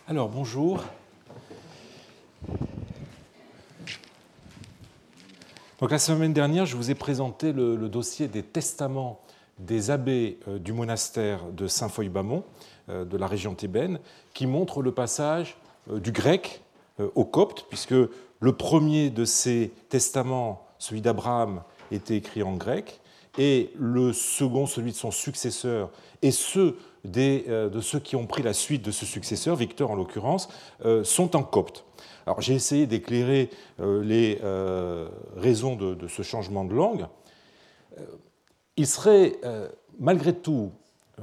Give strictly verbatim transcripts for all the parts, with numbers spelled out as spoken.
Alors, bonjour. Donc, la semaine dernière, je vous ai présenté le, le dossier des testaments des abbés euh, du monastère de Saint-Foy-Bamont, euh, de la région thébaine, qui montre le passage euh, du grec euh, au copte, puisque le premier de ces testaments, celui d'Abraham, était écrit en grec, et le second, celui de son successeur, et ceux des, euh, de ceux qui ont pris la suite de ce successeur, Victor en l'occurrence, euh, sont en copte. Alors, j'ai essayé d'éclairer euh, les euh, raisons de, de ce changement de langue. Euh, il serait, euh, malgré tout, euh,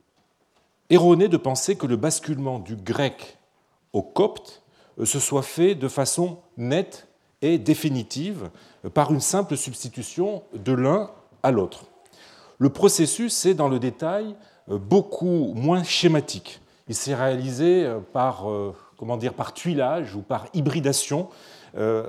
erroné de penser que le basculement du grec au copte euh, se soit fait de façon nette et définitive euh, par une simple substitution de l'un à l'autre. Le processus est, dans le détail, euh, beaucoup moins schématique. Il s'est réalisé euh, par... Euh, comment dire, par tuilage ou par hybridation, euh,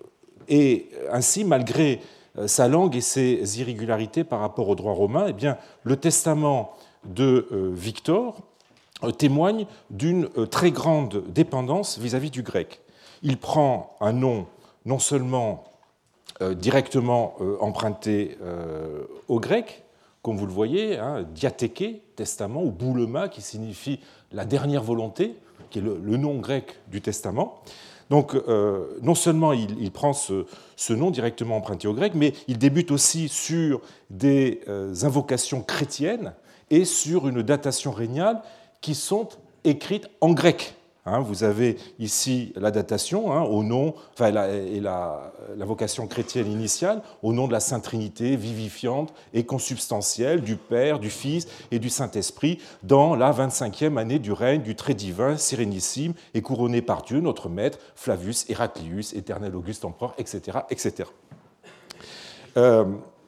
et ainsi, malgré sa langue et ses irrégularités par rapport au droit romain, eh bien, le testament de euh, Victor euh, témoigne d'une euh, très grande dépendance vis-à-vis du grec. Il prend un nom non seulement euh, directement euh, emprunté euh, au grec, comme vous le voyez, hein, diathéké, testament, ou boulema, qui signifie la dernière volonté, qui est le, le nom grec du testament. Donc, euh, non seulement il, il prend ce, ce nom directement emprunté au grec, mais il débute aussi sur des euh, invocations chrétiennes et sur une datation régnale qui sont écrites en grec. Hein, vous avez ici la datation hein, au nom, enfin, la, et la, l'invocation chrétienne initiale au nom de la Sainte Trinité vivifiante et consubstantielle du Père, du Fils et du Saint-Esprit dans la vingt-cinquième année du règne du très divin, sérénissime et couronné par Dieu, notre Maître, Flavius Heraclius, éternel Auguste Empereur, et cetera et cetera. Euh,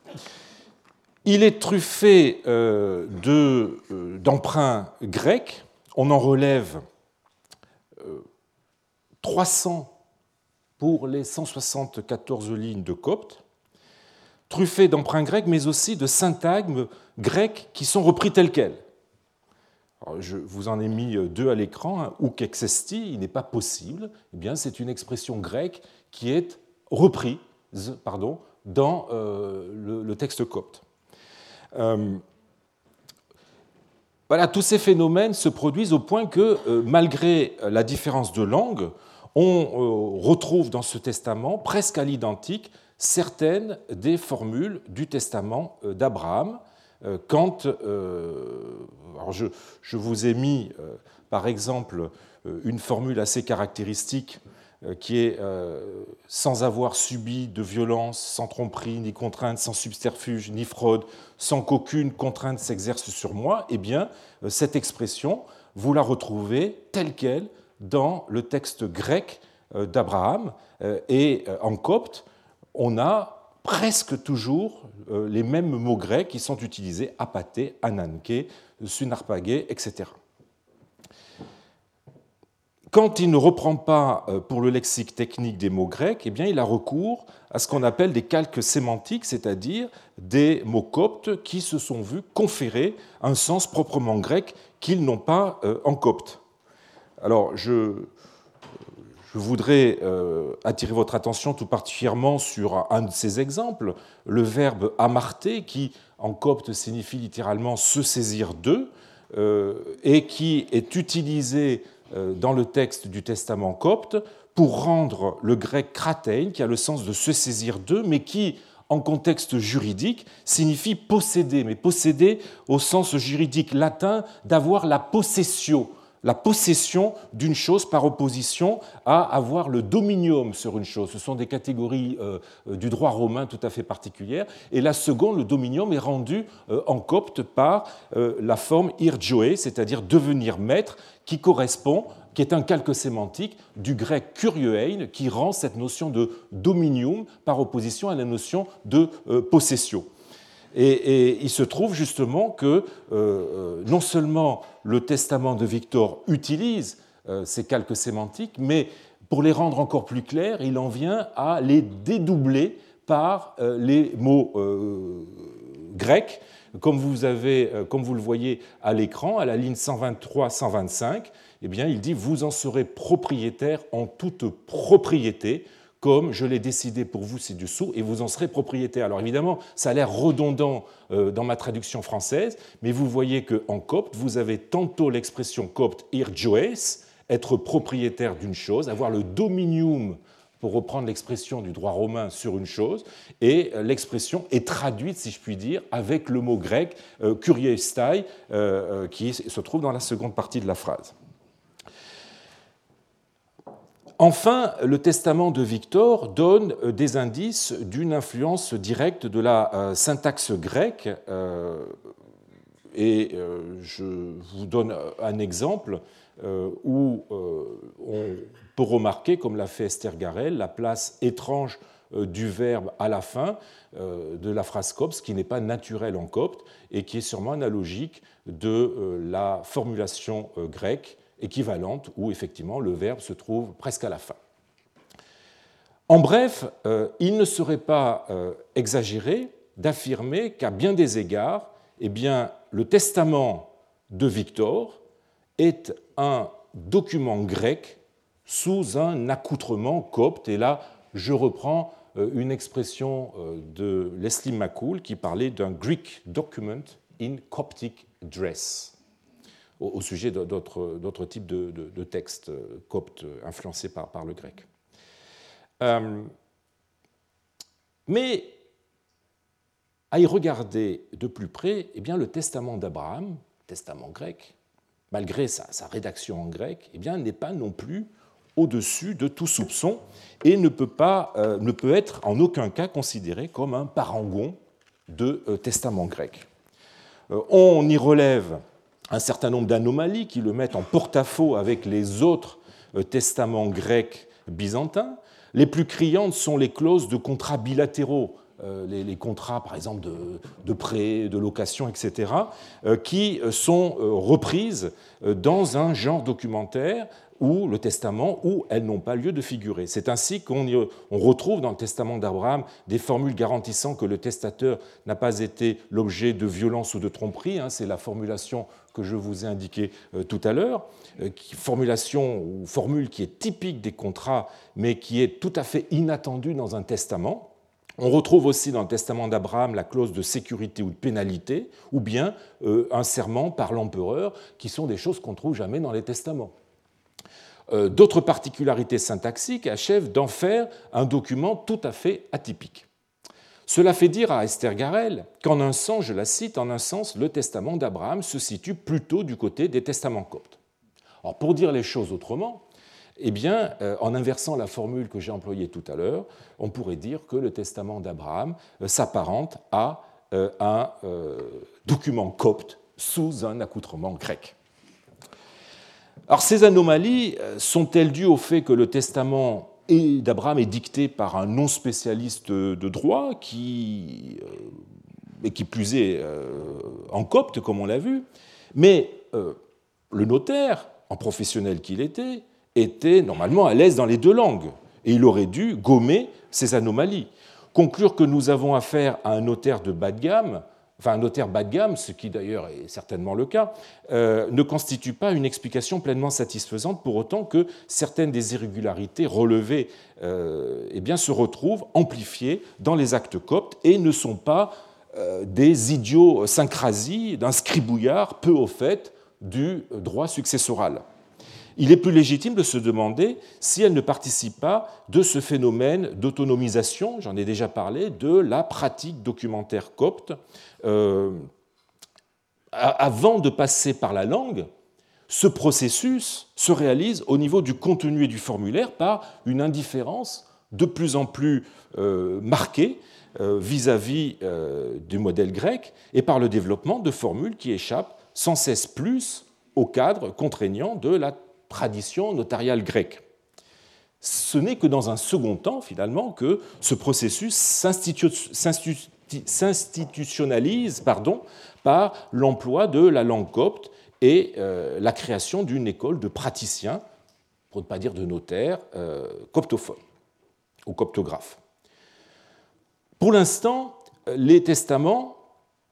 il est truffé euh, de, euh, d'emprunts grecs. On en relève trois cents pour les cent soixante-quatorze lignes de copte, truffés d'emprunts grecs, mais aussi de syntagmes grecs qui sont repris tels quels. Alors, je vous en ai mis deux à l'écran. Hein. Ouk exesti, il n'est pas possible. Eh bien, c'est une expression grecque qui est reprise pardon, dans euh, le, le texte copte. Euh, voilà, tous ces phénomènes se produisent au point que, euh, malgré la différence de langue, on retrouve dans ce testament, presque à l'identique, certaines des formules du testament d'Abraham. Quand, alors je, je vous ai mis, par exemple, une formule assez caractéristique qui est « sans avoir subi de violence, sans tromperie, ni contrainte, sans subterfuge, ni fraude, sans qu'aucune contrainte s'exerce sur moi », eh bien, cette expression, vous la retrouvez telle qu'elle dans le texte grec d'Abraham, et en copte, on a presque toujours les mêmes mots grecs qui sont utilisés, apaté, ananké, sunarpagé, et cetera. Quand il ne reprend pas pour le lexique technique des mots grecs, eh bien, il a recours à ce qu'on appelle des calques sémantiques, c'est-à-dire des mots coptes qui se sont vus conférer un sens proprement grec qu'ils n'ont pas en copte. Alors, je, je voudrais euh, attirer votre attention tout particulièrement sur un de ces exemples, le verbe amarter, qui en copte signifie littéralement se saisir d'eux, euh, et qui est utilisé euh, dans le texte du testament copte pour rendre le grec kratein, qui a le sens de se saisir d'eux, mais qui, en contexte juridique, signifie posséder, mais posséder au sens juridique latin d'avoir la possessio, la possession d'une chose par opposition à avoir le dominium sur une chose. Ce sont des catégories euh, du droit romain tout à fait particulières. Et la seconde, le dominium, est rendu euh, en copte par euh, la forme irjoé, c'est-à-dire devenir maître, qui correspond, qui est un calque sémantique du grec kurioein, qui rend cette notion de dominium par opposition à la notion de euh, possession. Et, et il se trouve justement que euh, non seulement le testament de Victor utilise euh, ces calques sémantiques, mais pour les rendre encore plus clairs, il en vient à les dédoubler par euh, les mots euh, grec, comme vous, avez, comme vous le voyez à l'écran, à la ligne cent vingt-trois cent vingt-cinq, eh bien, il dit « Vous en serez propriétaire en toute propriété, comme je l'ai décidé pour vous ci-dessous, et vous en serez propriétaire. » Alors évidemment, ça a l'air redondant dans ma traduction française, mais vous voyez qu'en copte, vous avez tantôt l'expression copte « irjoes », être propriétaire d'une chose, avoir le dominium, pour reprendre l'expression du droit romain sur une chose, et l'expression est traduite, si je puis dire, avec le mot grec euh, kuriestai, euh, qui se trouve dans la seconde partie de la phrase. Enfin, le testament de Victor donne des indices d'une influence directe de la euh, syntaxe grecque, euh, et euh, je vous donne un exemple euh, où euh, on peut remarquer, comme l'a fait Esther Garel, la place étrange du verbe à la fin de la phrase copte, ce qui n'est pas naturel en copte et qui est sûrement analogique de la formulation grecque équivalente où effectivement le verbe se trouve presque à la fin. En bref, il ne serait pas exagéré d'affirmer qu'à bien des égards, eh bien, le testament de Victor est un document grec sous un accoutrement copte. Et là, je reprends une expression de Leslie McCool qui parlait d'un Greek document in Coptic dress, au sujet d'autres types de, de, de textes coptes influencés par, par le grec. Euh, mais à y regarder de plus près, eh bien, le testament d'Abraham, testament grec, malgré sa, sa rédaction en grec, eh bien, n'est pas non plus au-dessus de tout soupçon et ne peut, pas, euh, ne peut être en aucun cas considéré comme un parangon de euh, testament grec. Euh, on y relève un certain nombre d'anomalies qui le mettent en porte-à-faux avec les autres euh, testaments grecs byzantins. Les plus criantes sont les clauses de contrats bilatéraux, euh, les, les contrats par exemple de, de prêt, de location, et cetera, euh, qui sont euh, reprises dans un genre documentaire ou le testament, où elles n'ont pas lieu de figurer. C'est ainsi qu'on on retrouve dans le testament d'Abraham des formules garantissant que le testateur n'a pas été l'objet de violence ou de tromperie. Hein, c'est la formulation que je vous ai indiquée euh, tout à l'heure, euh, formulation ou formule qui est typique des contrats, mais qui est tout à fait inattendue dans un testament. On retrouve aussi dans le testament d'Abraham la clause de sécurité ou de pénalité, ou bien euh, un serment par l'empereur, qui sont des choses qu'on ne trouve jamais dans les testaments. D'autres particularités syntaxiques achèvent d'en faire un document tout à fait atypique. Cela fait dire à Esther Garel qu'en un sens, je la cite, en un sens, le testament d'Abraham se situe plutôt du côté des testaments coptes. Alors, pour dire les choses autrement, eh bien, en inversant la formule que j'ai employée tout à l'heure, on pourrait dire que le testament d'Abraham s'apparente à un document copte sous un accoutrement grec. Alors, ces anomalies sont-elles dues au fait que le testament d'Abraham est dicté par un non-spécialiste de droit qui, et qui plus est en copte, comme on l'a vu, mais le notaire, en professionnel qu'il était, était normalement à l'aise dans les deux langues, et il aurait dû gommer ces anomalies. Conclure que nous avons affaire à un notaire de bas de gamme, enfin un notaire bas de gamme, ce qui d'ailleurs est certainement le cas, euh, ne constitue pas une explication pleinement satisfaisante, pour autant que certaines des irrégularités relevées euh, eh bien, se retrouvent amplifiées dans les actes coptes et ne sont pas euh, des idiosyncrasies d'un scribouillard peu au fait du droit successoral. Il est plus légitime de se demander si elle ne participe pas de ce phénomène d'autonomisation, j'en ai déjà parlé, de la pratique documentaire copte. Euh, avant de passer par la langue, ce processus se réalise au niveau du contenu et du formulaire par une indifférence de plus en plus euh, marquée euh, vis-à-vis euh, du modèle grec et par le développement de formules qui échappent sans cesse plus au cadre contraignant de la tradition notariale grecque. Ce n'est que dans un second temps, finalement, que ce processus s'institutionnalise pardon, par l'emploi de la langue copte et euh, la création d'une école de praticiens, pour ne pas dire de notaires, euh, coptophones ou coptographes. Pour l'instant, les testaments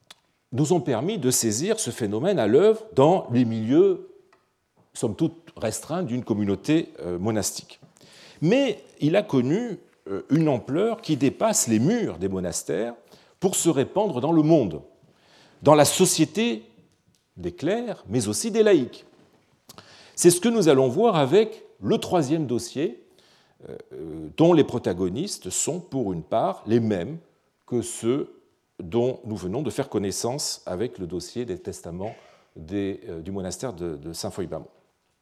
nous ont permis de saisir ce phénomène à l'œuvre dans les milieux, somme toute, restreints d'une communauté monastique. Mais il a connu une ampleur qui dépasse les murs des monastères pour se répandre dans le monde, dans la société des clercs, mais aussi des laïcs. C'est ce que nous allons voir avec le troisième dossier, dont les protagonistes sont pour une part les mêmes que ceux dont nous venons de faire connaissance avec le dossier des testaments des, euh, du monastère de, de Saint-Foy-Bamont.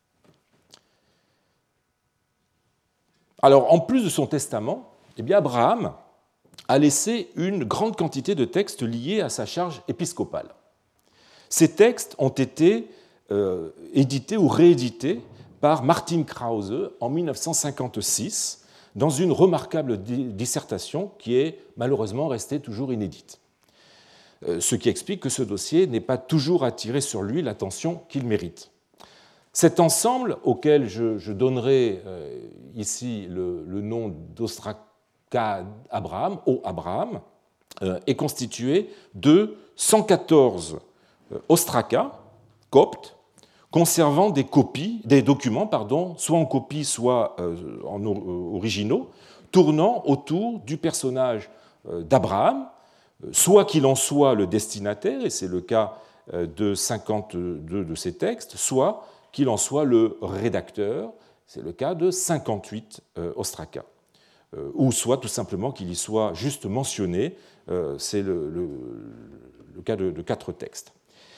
Alors, en plus de son testament, eh bien, Abraham a laissé une grande quantité de textes liés à sa charge épiscopale. Ces textes ont été euh, édités ou réédités par Martin Krause en mille neuf cent cinquante-six dans une remarquable dissertation qui est malheureusement restée toujours inédite. Ce qui explique que ce dossier n'ait pas toujours attiré sur lui l'attention qu'il mérite. Cet ensemble, auquel je, je donnerai euh, ici le, le nom d'Ostraka Abraham, O Abraham, euh, est constitué de cent quatorze euh, ostrakas coptes conservant des copies, des documents, pardon, soit en copie, soit euh, en originaux, tournant autour du personnage euh, d'Abraham, soit qu'il en soit le destinataire, et c'est le cas de cinquante-deux de ces textes, soit qu'il en soit le rédacteur, c'est le cas de cinquante-huit ostrakas, ou soit tout simplement qu'il y soit juste mentionné, c'est le, le, le cas de, de quatre textes.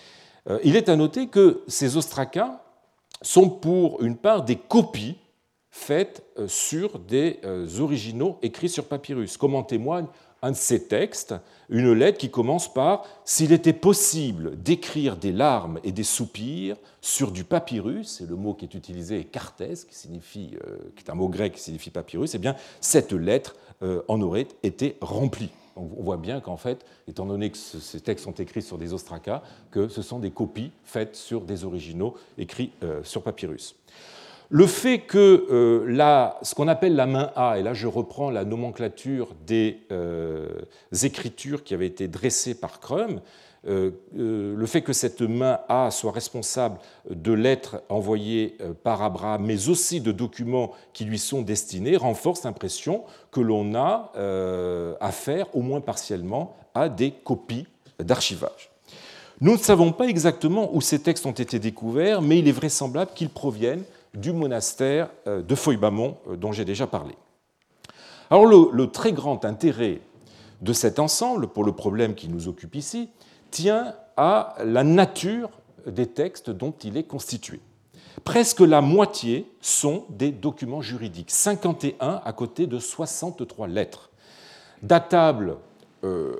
Il est à noter que ces ostrakas sont pour une part des copies faites sur des originaux écrits sur papyrus, comme en témoigne un de ces textes, une lettre qui commence par « S'il était possible d'écrire des larmes et des soupirs sur du papyrus », et le mot qui est utilisé est « kartès », qui, signifie, euh, qui est un mot grec qui signifie papyrus, eh bien, cette lettre euh, en aurait été remplie. Donc, on voit bien qu'en fait, étant donné que ce, ces textes sont écrits sur des ostrakas, que ce sont des copies faites sur des originaux écrits euh, sur papyrus. Le fait que euh, la, ce qu'on appelle la main A, et là je reprends la nomenclature des euh, écritures qui avaient été dressées par Crum, euh, euh, le fait que cette main A soit responsable de lettres envoyées par Abraham, mais aussi de documents qui lui sont destinés, renforce l'impression que l'on a euh, affaire, au moins partiellement, à des copies d'archivage. Nous ne savons pas exactement où ces textes ont été découverts, mais il est vraisemblable qu'ils proviennent du monastère de Foy-Bamont dont j'ai déjà parlé. Alors le, le très grand intérêt de cet ensemble, pour le problème qui nous occupe ici, tient à la nature des textes dont il est constitué. Presque la moitié sont des documents juridiques, cinquante et un à côté de soixante-trois lettres, datables euh,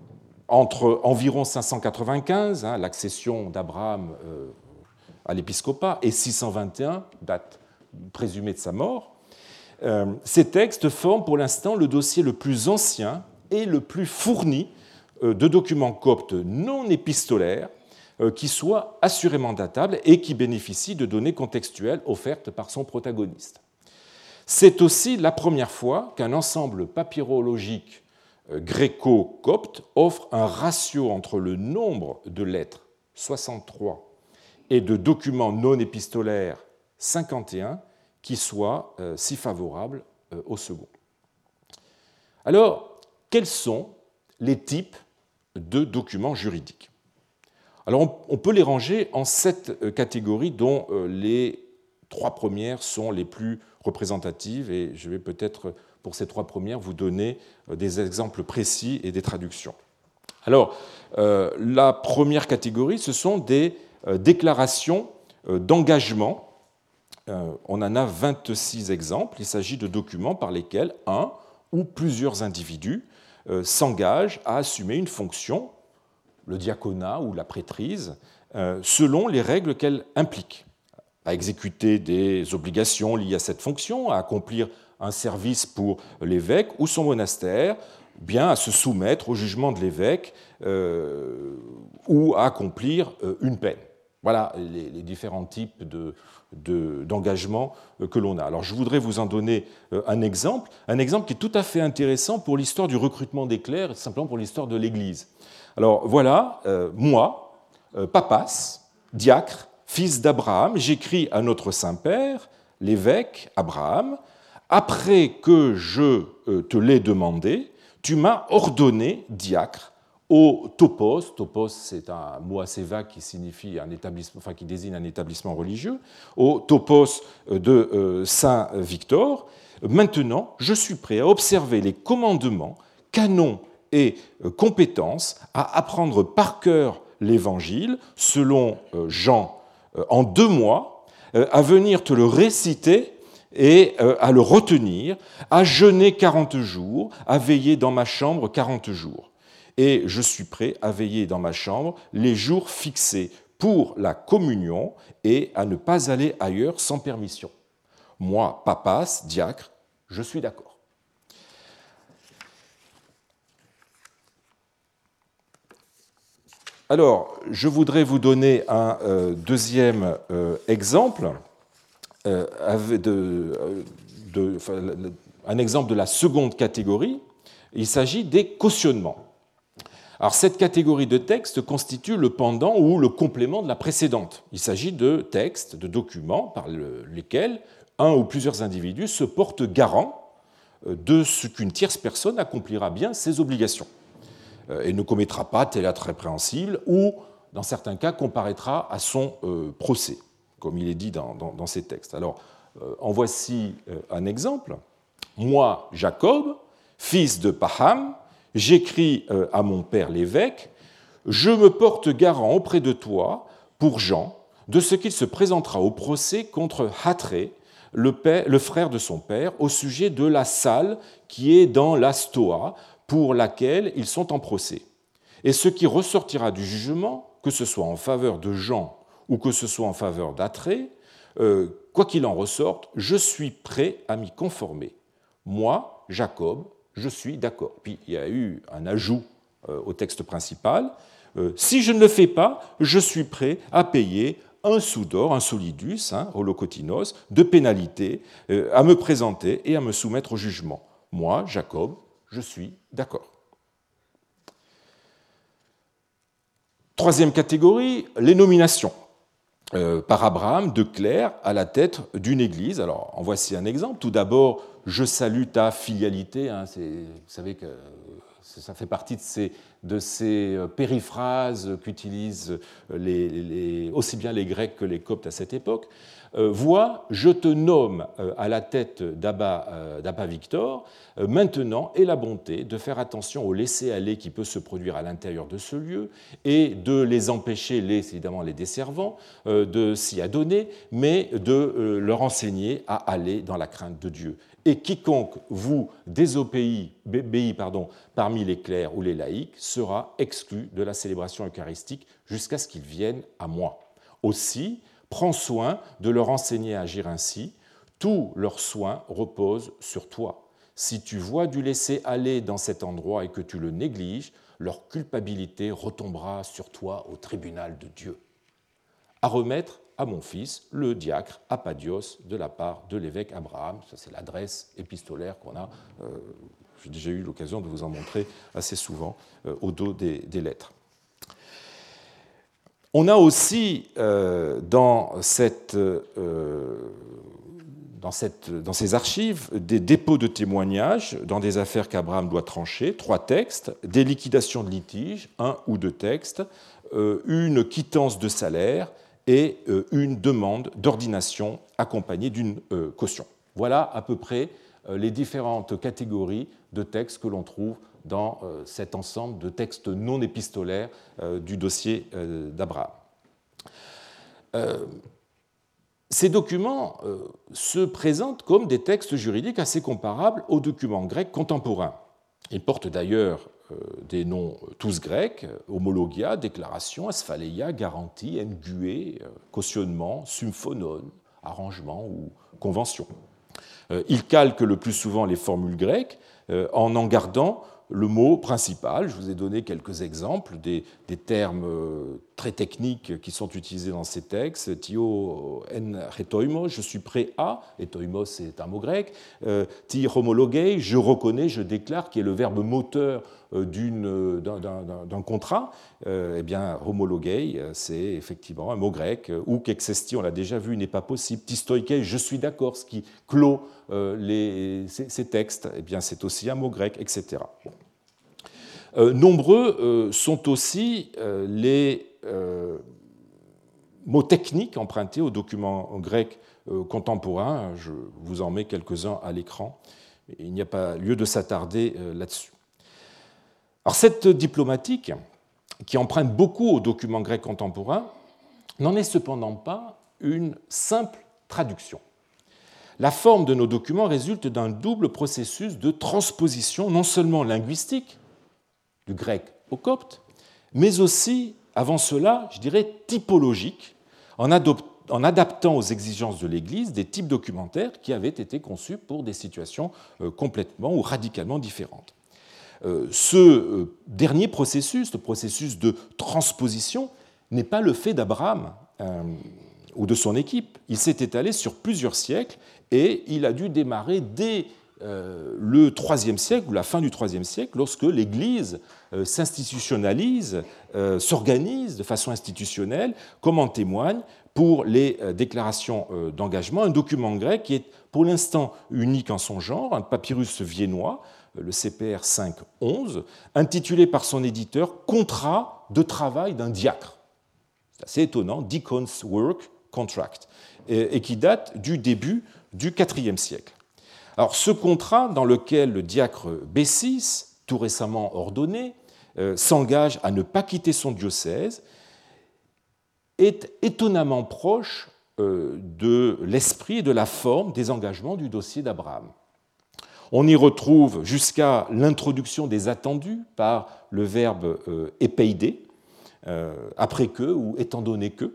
entre environ cinq cent quatre-vingt-quinze, hein, l'accession d'Abraham euh, à l'épiscopat, et six cent vingt et un, date présumée de sa mort. Euh, ces textes forment pour l'instant le dossier le plus ancien et le plus fourni euh, de documents coptes non épistolaires euh, qui soient assurément datables et qui bénéficient de données contextuelles offertes par son protagoniste. C'est aussi la première fois qu'un ensemble papyrologique euh, gréco-copte offre un ratio entre le nombre de lettres, soixante-trois, et de documents non épistolaires, cinquante et un, qui soient euh, si favorables euh, au second. Alors, quels sont les types de documents juridiques? Alors, on, on peut les ranger en sept euh, catégories, dont euh, les trois premières sont les plus représentatives, et je vais peut-être, pour ces trois premières, vous donner euh, des exemples précis et des traductions. Alors, euh, la première catégorie, ce sont des déclaration d'engagement. On en a vingt-six exemples. Il s'agit de documents par lesquels un ou plusieurs individus s'engagent à assumer une fonction, le diaconat ou la prêtrise, selon les règles qu'elle implique, à exécuter des obligations liées à cette fonction, à accomplir un service pour l'évêque ou son monastère, bien à se soumettre au jugement de l'évêque euh, ou à accomplir euh, une peine. Voilà les, les différents types de, de, d'engagement que l'on a. Alors je voudrais vous en donner un exemple, un exemple qui est tout à fait intéressant pour l'histoire du recrutement des clercs, simplement pour l'histoire de l'Église. Alors voilà, euh, moi, euh, Papas, diacre, fils d'Abraham, j'écris à notre Saint-Père, l'évêque Abraham, après que je te l'ai demandé, tu m'as ordonné diacre au topos. Topos, c'est un mot assez vague qui signifie un établissement, enfin qui désigne un établissement religieux, au topos de Saint Victor. Maintenant, je suis prêt à observer les commandements, canons et compétences, à apprendre par cœur l'Évangile, selon Jean, en deux mois, à venir te le réciter et à le retenir, à jeûner quarante jours, à veiller dans ma chambre quarante jours. Et je suis prêt à veiller dans ma chambre les jours fixés pour la communion et à ne pas aller ailleurs sans permission. Moi, Papas, diacre, je suis d'accord. Alors, je voudrais vous donner un euh, deuxième euh, exemple, euh, avec de, de, enfin, un exemple de la seconde catégorie. Il s'agit des cautionnements. Alors, cette catégorie de textes constitue le pendant ou le complément de la précédente. Il s'agit de textes, de documents par le, lesquels un ou plusieurs individus se portent garant de ce qu'une tierce personne accomplira bien ses obligations et ne commettra pas tel acte répréhensible ou, dans certains cas, comparaîtra à son euh, procès, comme il est dit dans, dans, dans ces textes. Alors, euh, en voici euh, un exemple. Moi, Jacob, fils de Paham, j'écris euh, à mon père l'évêque, je me porte garant auprès de toi, pour Jean, de ce qu'il se présentera au procès contre Hatré, le, père, le frère de son père, au sujet de la salle qui est dans la Stoa, pour laquelle ils sont en procès. Et ce qui ressortira du jugement, que ce soit en faveur de Jean ou que ce soit en faveur d'Atrée, euh, quoi qu'il en ressorte, je suis prêt à m'y conformer. Moi, Jacob, je suis d'accord. Puis il y a eu un ajout euh, au texte principal. Euh, si je ne le fais pas, je suis prêt à payer un sou d'or, un solidus, hein, holocotinos, de pénalité, euh, à me présenter et à me soumettre au jugement. Moi, Jacob, je suis d'accord. Troisième catégorie, les nominations euh, par Abraham de clercs à la tête d'une église. Alors, en voici un exemple. Tout d'abord, je salue ta filialité. Hein, vous savez que ça fait partie de ces, de ces périphrases qu'utilisent les, les, aussi bien les Grecs que les Coptes à cette époque. Euh, vois, je te nomme euh, à la tête d'Abba, euh, d'Abba Victor. Euh, maintenant, aie la bonté de faire attention au laisser-aller qui peut se produire à l'intérieur de ce lieu et de les empêcher, les, évidemment les desservants, euh, de s'y adonner, mais de euh, leur enseigner à aller dans la crainte de Dieu. Et quiconque vous désobéit pardon, parmi les clercs ou les laïcs sera exclu de la célébration eucharistique jusqu'à ce qu'ils viennent à moi. Aussi, prends soin de leur enseigner à agir ainsi. Tous leurs soins reposent sur toi. Si tu vois du laisser-aller dans cet endroit et que tu le négliges, leur culpabilité retombera sur toi au tribunal de Dieu. À remettre à mon fils, le diacre Apadios, de la part de l'évêque Abraham. Ça, c'est l'adresse épistolaire qu'on a. Euh, j'ai déjà eu l'occasion de vous en montrer assez souvent euh, au dos des, des lettres. On a aussi euh, dans, cette, euh, dans, cette, dans ces archives des dépôts de témoignages dans des affaires qu'Abraham doit trancher, trois textes, des liquidations de litiges, un ou deux textes, euh, une quittance de salaire et euh, une demande d'ordination accompagnée d'une euh, caution. Voilà à peu près euh, les différentes catégories de textes que l'on trouve dans euh, cet ensemble de textes non épistolaires euh, du dossier euh, d'Abraham. Euh, ces documents euh, se présentent comme des textes juridiques assez comparables aux documents grecs contemporains. Ils portent d'ailleurs euh, des noms tous grecs, homologia, déclaration, asphaléia, garantie, engué, euh, cautionnement, symphonon, arrangement ou convention. Euh, ils calquent le plus souvent les formules grecques euh, en en gardant le mot principal. Je vous ai donné quelques exemples des, des termes très techniques qui sont utilisés dans ces textes. Tio en retoimo, je suis prêt à, et toimos c'est un mot grec. Euh, ti homologei, je reconnais, je déclare, qui est le verbe moteur d'une, d'un, d'un, d'un contrat. Euh, eh bien, homologei, c'est effectivement un mot grec. Ou kexesti, on l'a déjà vu, n'est pas possible. Tistoikei, je suis d'accord, ce qui clôt euh, les, ces, ces textes, eh bien, c'est aussi un mot grec, et cetera. Bon. Euh, nombreux euh, sont aussi euh, les euh, mots techniques empruntés aux documents grecs euh, contemporains. Je vous en mets quelques-uns à l'écran. Il n'y a pas lieu de s'attarder euh, là-dessus. Alors, cette diplomatique, qui emprunte beaucoup aux documents grecs contemporains, n'en est cependant pas une simple traduction. La forme de nos documents résulte d'un double processus de transposition, non seulement linguistique, du grec au copte, mais aussi, avant cela, je dirais typologique, en, en adaptant aux exigences de l'Église des types documentaires qui avaient été conçus pour des situations complètement ou radicalement différentes. Ce dernier processus, le processus de transposition, n'est pas le fait d'Abraham euh, ou de son équipe. Il s'est étalé sur plusieurs siècles et il a dû démarrer dès euh, le troisième siècle ou la fin du troisième siècle, lorsque l'Église euh, s'institutionnalise, euh, s'organise de façon institutionnelle, comme en témoigne pour les euh, déclarations euh, d'engagement, un document grec qui est pour l'instant unique en son genre, un papyrus viennois, le C P R cinq onze, intitulé par son éditeur « Contrat de travail d'un diacre ». C'est assez étonnant, « Deacon's Work Contract », et qui date du début du quatrième siècle. Alors, ce contrat, dans lequel le diacre Bessis, tout récemment ordonné, euh, s'engage à ne pas quitter son diocèse, est étonnamment proche euh, de l'esprit et de la forme des engagements du dossier d'Abraham. On y retrouve jusqu'à l'introduction des attendus par le verbe euh, épeidé, euh, après que ou étant donné que.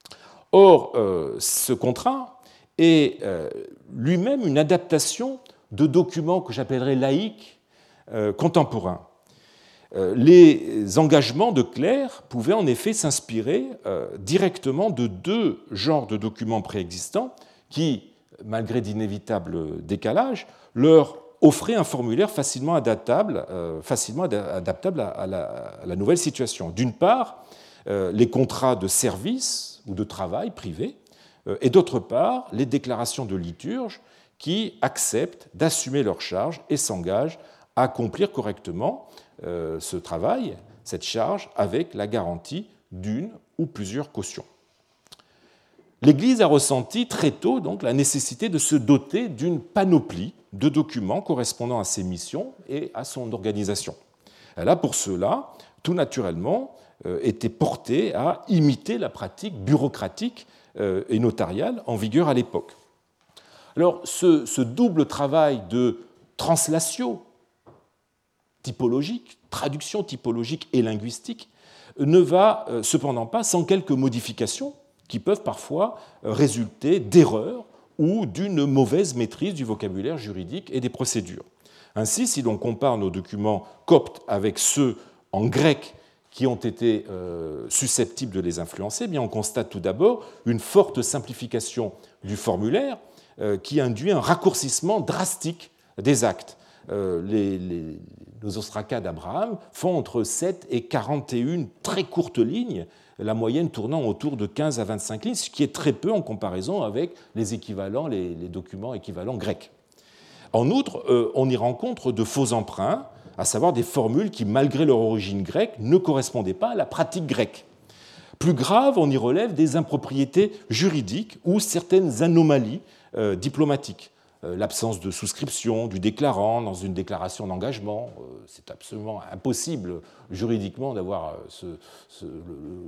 Or, euh, ce contrat est euh, lui-même une adaptation de documents que j'appellerais laïques euh, contemporains. Euh, les engagements de clercs pouvaient en effet s'inspirer euh, directement de deux genres de documents préexistants qui, malgré d'inévitables décalages, leur offraient un formulaire facilement adaptable, euh, facilement adaptable à, la, à la nouvelle situation. D'une part, euh, les contrats de service ou de travail privé, et d'autre part, les déclarations de liturge qui acceptent d'assumer leurs charges et s'engagent à accomplir correctement euh, ce travail, cette charge, avec la garantie d'une ou plusieurs cautions. L'Église a ressenti très tôt donc, la nécessité de se doter d'une panoplie de documents correspondant à ses missions et à son organisation. Elle a pour cela, tout naturellement, euh, été portée à imiter la pratique bureaucratique et notariale en vigueur à l'époque. Alors, ce, ce double travail de translation typologique, traduction typologique et linguistique, ne va cependant pas sans quelques modifications qui peuvent parfois résulter d'erreurs ou d'une mauvaise maîtrise du vocabulaire juridique et des procédures. Ainsi, si l'on compare nos documents coptes avec ceux en grec qui ont été euh, susceptibles de les influencer, eh bien on constate tout d'abord une forte simplification du formulaire euh, qui induit un raccourcissement drastique des actes. Euh, les, les, nos ostracas d'Abraham font entre sept et quarante et un très courtes lignes, la moyenne tournant autour de quinze à vingt-cinq lignes, ce qui est très peu en comparaison avec les équivalents, les, les documents équivalents grecs. En outre, euh, on y rencontre de faux emprunts, à savoir des formules qui, malgré leur origine grecque, ne correspondaient pas à la pratique grecque. Plus grave, on y relève des impropriétés juridiques ou certaines anomalies euh, diplomatiques. Euh, l'absence de souscription du déclarant dans une déclaration d'engagement, euh, c'est absolument impossible juridiquement d'avoir ce, ce, le,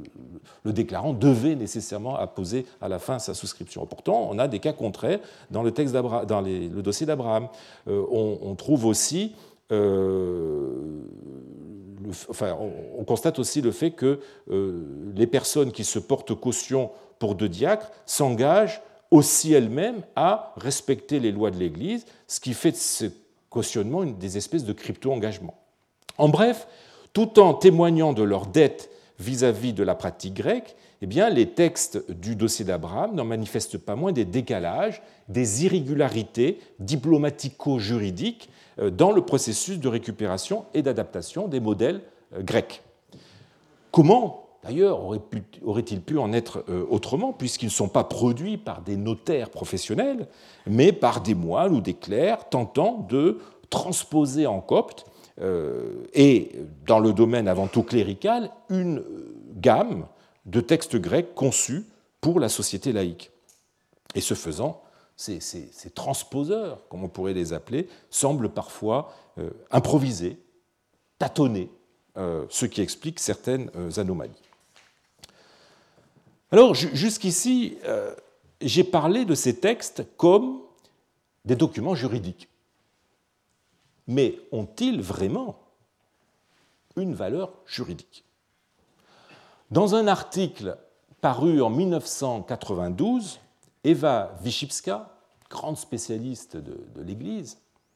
le déclarant devait nécessairement apposer à la fin sa souscription. Pourtant, on a des cas contraires dans le texte d'Abraham, dans les, le dossier d'Abraham. Euh, on, on trouve aussi Euh, le, enfin, on, on constate aussi le fait que euh, les personnes qui se portent caution pour deux diacres s'engagent aussi elles-mêmes à respecter les lois de l'Église, ce qui fait de ce cautionnement une des espèces de crypto-engagement. En bref, tout en témoignant de leur dette vis-à-vis de la pratique grecque, eh bien, les textes du dossier d'Abraham n'en manifestent pas moins des décalages, des irrégularités diplomatico-juridiques dans le processus de récupération et d'adaptation des modèles grecs. Comment, d'ailleurs, aurait-il pu en être autrement, puisqu'ils ne sont pas produits par des notaires professionnels, mais par des moines ou des clercs tentant de transposer en copte, euh, et dans le domaine avant tout clérical, une gamme de textes grecs conçus pour la société laïque. Et ce faisant, ces, ces, ces transposeurs, comme on pourrait les appeler, semblent parfois euh, improviser, tâtonner, euh, ce qui explique certaines euh, anomalies. Alors, jusqu'ici, euh, j'ai parlé de ces textes comme des documents juridiques. Mais ont-ils vraiment une valeur juridique ? Dans un article paru en mille neuf cent quatre-vingt-douze, Eva Wyszybska, grande spécialiste de, de l'Église,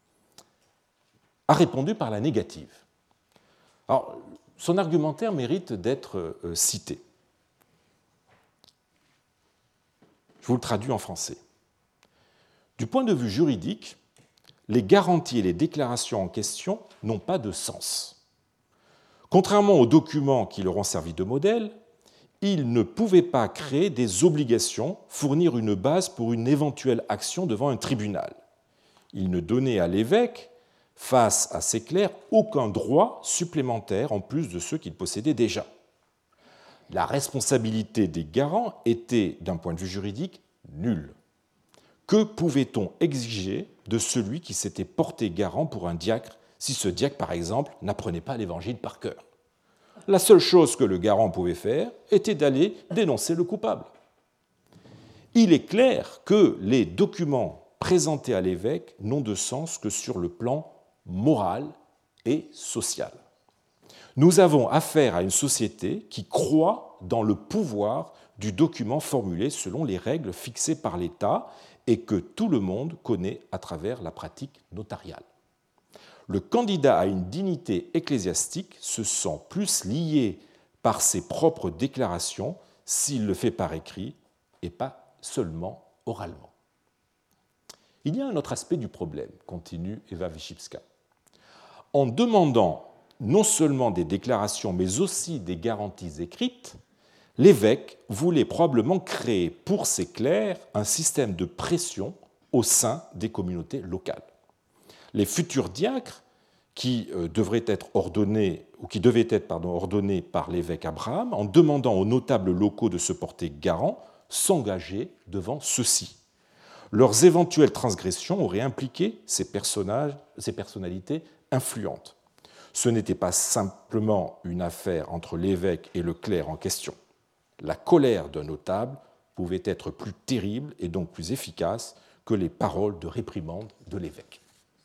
a répondu par la négative. Alors, son argumentaire mérite d'être euh, cité. Je vous le traduis en français. Du point de vue juridique, les garanties et les déclarations en question n'ont pas de sens. Contrairement aux documents qui leur ont servi de modèle, ils ne pouvaient pas créer des obligations, fournir une base pour une éventuelle action devant un tribunal. Ils ne donnaient à l'évêque, face à ces clercs, aucun droit supplémentaire en plus de ceux qu'il possédait déjà. La responsabilité des garants était, d'un point de vue juridique, nulle. Que pouvait-on exiger de celui qui s'était porté garant pour un diacre, si ce diacre, par exemple, n'apprenait pas l'Évangile par cœur ? La seule chose que le garant pouvait faire était d'aller dénoncer le coupable. Il est clair que les documents présentés à l'évêque n'ont de sens que sur le plan moral et social. Nous avons affaire à une société qui croit dans le pouvoir du document formulé selon les règles fixées par l'État et que tout le monde connaît à travers la pratique notariale. Le candidat à une dignité ecclésiastique se sent plus lié par ses propres déclarations s'il le fait par écrit et pas seulement oralement. Il y a un autre aspect du problème, continue Eva Wyszybska. En demandant non seulement des déclarations, mais aussi des garanties écrites, l'évêque voulait probablement créer pour ses clercs un système de pression au sein des communautés locales. Les futurs diacres, qui devraient être ordonnés, ou qui devaient être pardon, ordonnés par l'évêque Abraham, en demandant aux notables locaux de se porter garant, s'engageaient devant ceux-ci. Leurs éventuelles transgressions auraient impliqué ces personnages, ces personnalités influentes. Ce n'était pas simplement une affaire entre l'évêque et le clerc en question. La colère d'un notable pouvait être plus terrible et donc plus efficace que les paroles de réprimande de l'évêque.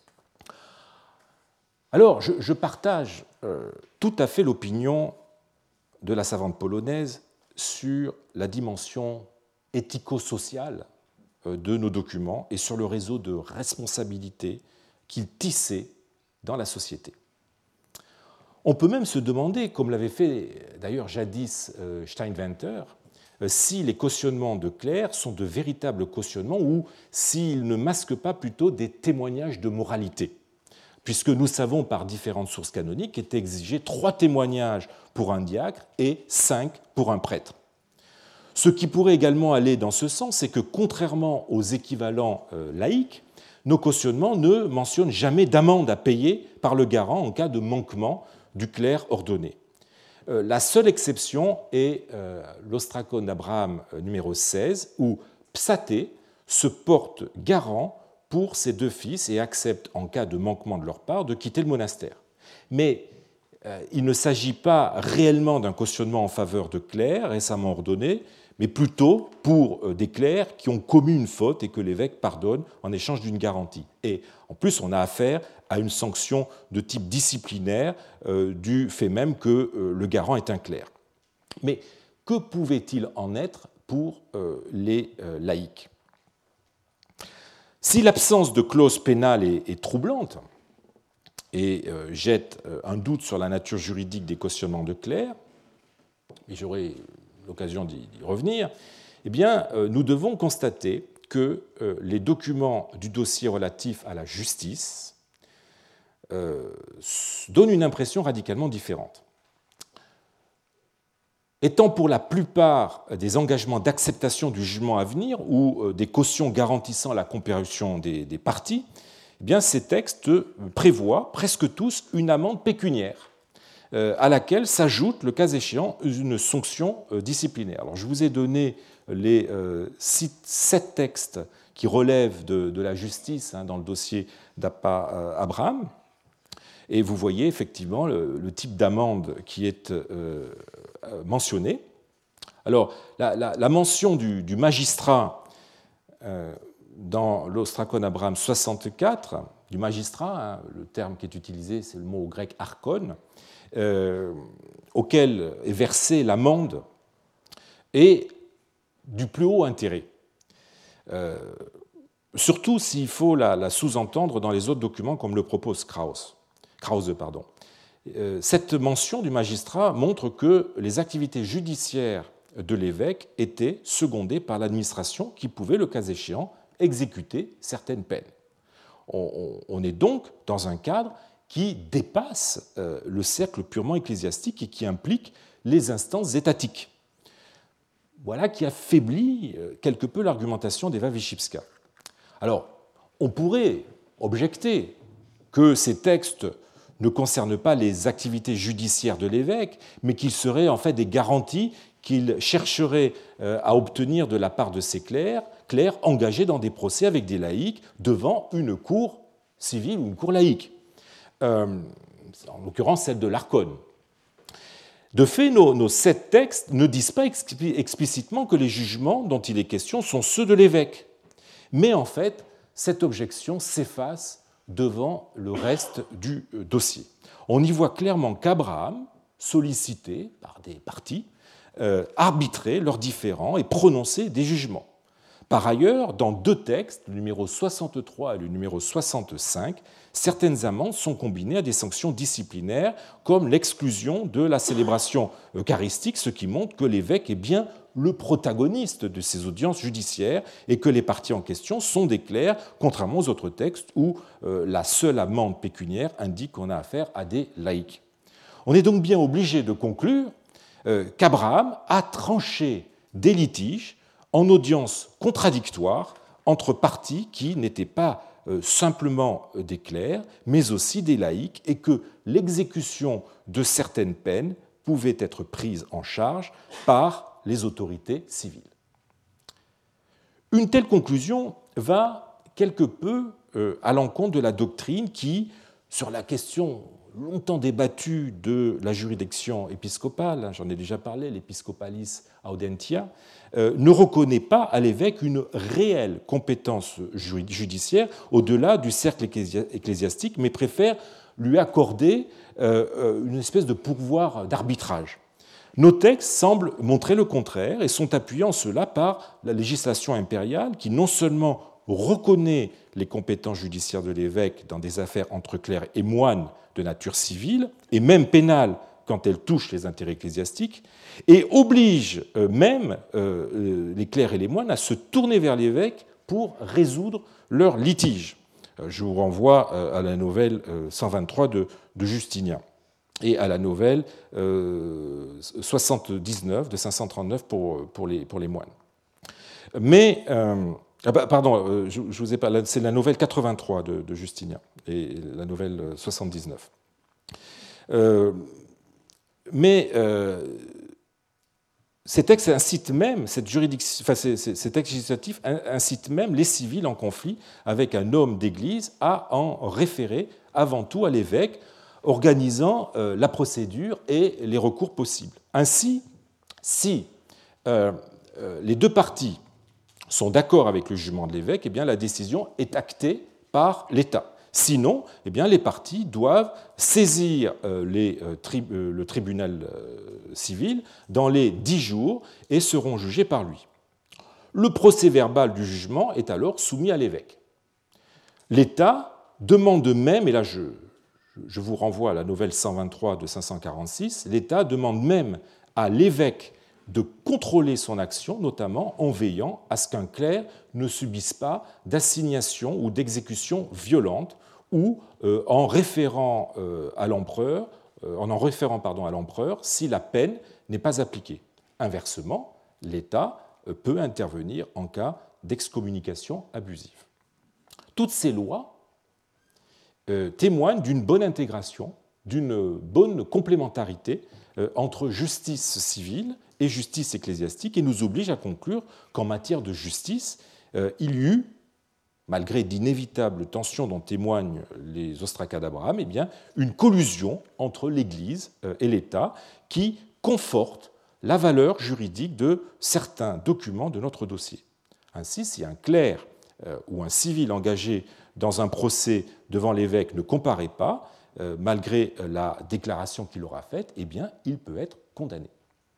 Alors, je, je partage euh, tout à fait l'opinion de la savante polonaise sur la dimension éthico-sociale euh, de nos documents et sur le réseau de responsabilité qu'ils tissaient dans la société. On peut même se demander, comme l'avait fait d'ailleurs jadis euh, Steinwenter, euh, si les cautionnements de clercs sont de véritables cautionnements ou s'ils ne masquent pas plutôt des témoignages de moralité. Puisque nous savons par différentes sources canoniques qu'étaient exigés trois témoignages pour un diacre et cinq pour un prêtre. Ce qui pourrait également aller dans ce sens, c'est que contrairement aux équivalents euh, laïques, nos cautionnements ne mentionnent jamais d'amende à payer par le garant en cas de manquement du clerc ordonné. Euh, la seule exception est euh, l'ostracon d'Abraham euh, numéro seize, où Psathée se porte garant pour ses deux fils et accepte, en cas de manquement de leur part, de quitter le monastère. Mais euh, il ne s'agit pas réellement d'un cautionnement en faveur de clercs récemment ordonnés, mais plutôt pour euh, des clercs qui ont commis une faute et que l'évêque pardonne en échange d'une garantie. Et en plus, on a affaire à une sanction de type disciplinaire euh, du fait même que euh, le garant est un clerc. Mais que pouvait-il en être pour euh, les euh, laïcs ? Si l'absence de clause pénale est, est troublante, et euh, jette un doute sur la nature juridique des cautionnements de clercs, et j'aurai l'occasion d'y revenir, eh bien, euh, nous devons constater que euh, les documents du dossier relatif à la justice euh, donnent une impression radicalement différente. Étant pour la plupart des engagements d'acceptation du jugement à venir ou euh, des cautions garantissant la comparution des, des parties, eh bien, ces textes prévoient presque tous une amende pécuniaire euh, à laquelle s'ajoute, le cas échéant, une sanction euh, disciplinaire. Alors, je vous ai donné les euh, six, sept textes qui relèvent de, de la justice hein, dans le dossier d'Appa euh, Abraham. Et vous voyez effectivement le, le type d'amende qui est euh, mentionné. Alors, la, la, la mention du, du magistrat euh, dans l'Ostracon Abraham soixante-quatre, du magistrat, hein, le terme qui est utilisé, c'est le mot grec archon, euh, auquel est versée l'amende, est du plus haut intérêt. Euh, surtout s'il faut la, la sous-entendre dans les autres documents, comme le propose Krause. Krause, pardon. Cette mention du magistrat montre que les activités judiciaires de l'évêque étaient secondées par l'administration qui pouvait, le cas échéant, exécuter certaines peines. On est donc dans un cadre qui dépasse le cercle purement ecclésiastique et qui implique les instances étatiques. Voilà qui affaiblit quelque peu l'argumentation d'Eva Wyszybska. Alors, on pourrait objecter que ces textes ne concernent pas les activités judiciaires de l'évêque, mais qu'ils seraient en fait des garanties qu'il chercherait à obtenir de la part de ses clercs, clercs engagés dans des procès avec des laïcs devant une cour civile ou une cour laïque, euh, en l'occurrence celle de l'Archon. De fait, nos, nos sept textes ne disent pas explicitement que les jugements dont il est question sont ceux de l'évêque, mais en fait, cette objection s'efface devant le reste du dossier. On y voit clairement qu'Abraham, sollicité par des parties, euh, arbitrait leurs différends et prononçait des jugements. Par ailleurs, dans deux textes, le numéro soixante-trois et le numéro soixante-cinq, certaines amendes sont combinées à des sanctions disciplinaires, comme l'exclusion de la célébration eucharistique, ce qui montre que l'évêque est bien le protagoniste de ces audiences judiciaires et que les parties en question sont des clercs, contrairement aux autres textes où euh, la seule amende pécuniaire indique qu'on a affaire à des laïcs. On est donc bien obligé de conclure euh, qu'Abraham a tranché des litiges en audience contradictoire entre parties qui n'étaient pas euh, simplement des clercs, mais aussi des laïcs, et que l'exécution de certaines peines pouvait être prise en charge par les autorités civiles. Une telle conclusion va quelque peu à l'encontre de la doctrine qui, sur la question longtemps débattue de la juridiction épiscopale, j'en ai déjà parlé, l'épiscopalis audentia, ne reconnaît pas à l'évêque une réelle compétence judiciaire au-delà du cercle ecclésiastique, mais préfère lui accorder une espèce de pouvoir d'arbitrage. Nos textes semblent montrer le contraire et sont appuyés en cela par la législation impériale qui non seulement reconnaît les compétences judiciaires de l'évêque dans des affaires entre clercs et moines de nature civile et même pénale quand elles touchent les intérêts ecclésiastiques, et oblige même les clercs et les moines à se tourner vers l'évêque pour résoudre leurs litiges. Je vous renvoie à la nouvelle cent vingt-trois de Justinien et à la nouvelle euh, soixante-dix-neuf de cinq cent trente-neuf pour, pour, les, pour les moines. Mais, euh, ah bah, pardon, euh, je, je vous ai pas, c'est la nouvelle quatre-vingt-trois de, de Justinien et la nouvelle soixante-dix-neuf. Euh, mais euh, ces textes incitent même, cette juridiction, enfin, ces, ces textes législatifs incitent même les civils en conflit avec un homme d'Église à en référer avant tout à l'évêque, organisant euh, la procédure et les recours possibles. Ainsi, si euh, euh, les deux parties sont d'accord avec le jugement de l'évêque, eh bien, la décision est actée par l'État. Sinon, eh bien, les parties doivent saisir euh, les, euh, tri- euh, le tribunal euh, civil dans les dix jours et seront jugées par lui. Le procès-verbal du jugement est alors soumis à l'évêque. L'État demande même, et là je... je vous renvoie à la nouvelle cent vingt-trois de cinq cent quarante-six, l'État demande même à l'évêque de contrôler son action, notamment en veillant à ce qu'un clerc ne subisse pas d'assignation ou d'exécution violente, ou euh, en référant euh, à l'empereur, euh, en en référant pardon, à l'empereur si la peine n'est pas appliquée. Inversement, l'État euh, peut intervenir en cas d'excommunication abusive. Toutes ces lois euh, témoignent d'une bonne intégration, d'une bonne complémentarité euh, entre justice civile et justice ecclésiastique, et nous obligent à conclure qu'en matière de justice, euh, il y eut, malgré d'inévitables tensions dont témoignent les ostracas d'Abraham, eh bien, une collusion entre l'Église et l'État qui conforte la valeur juridique de certains documents de notre dossier. Ainsi, si un clerc ou un civil engagé dans un procès devant l'évêque ne comparaît pas, malgré la déclaration qu'il aura faite, eh bien, il peut être condamné.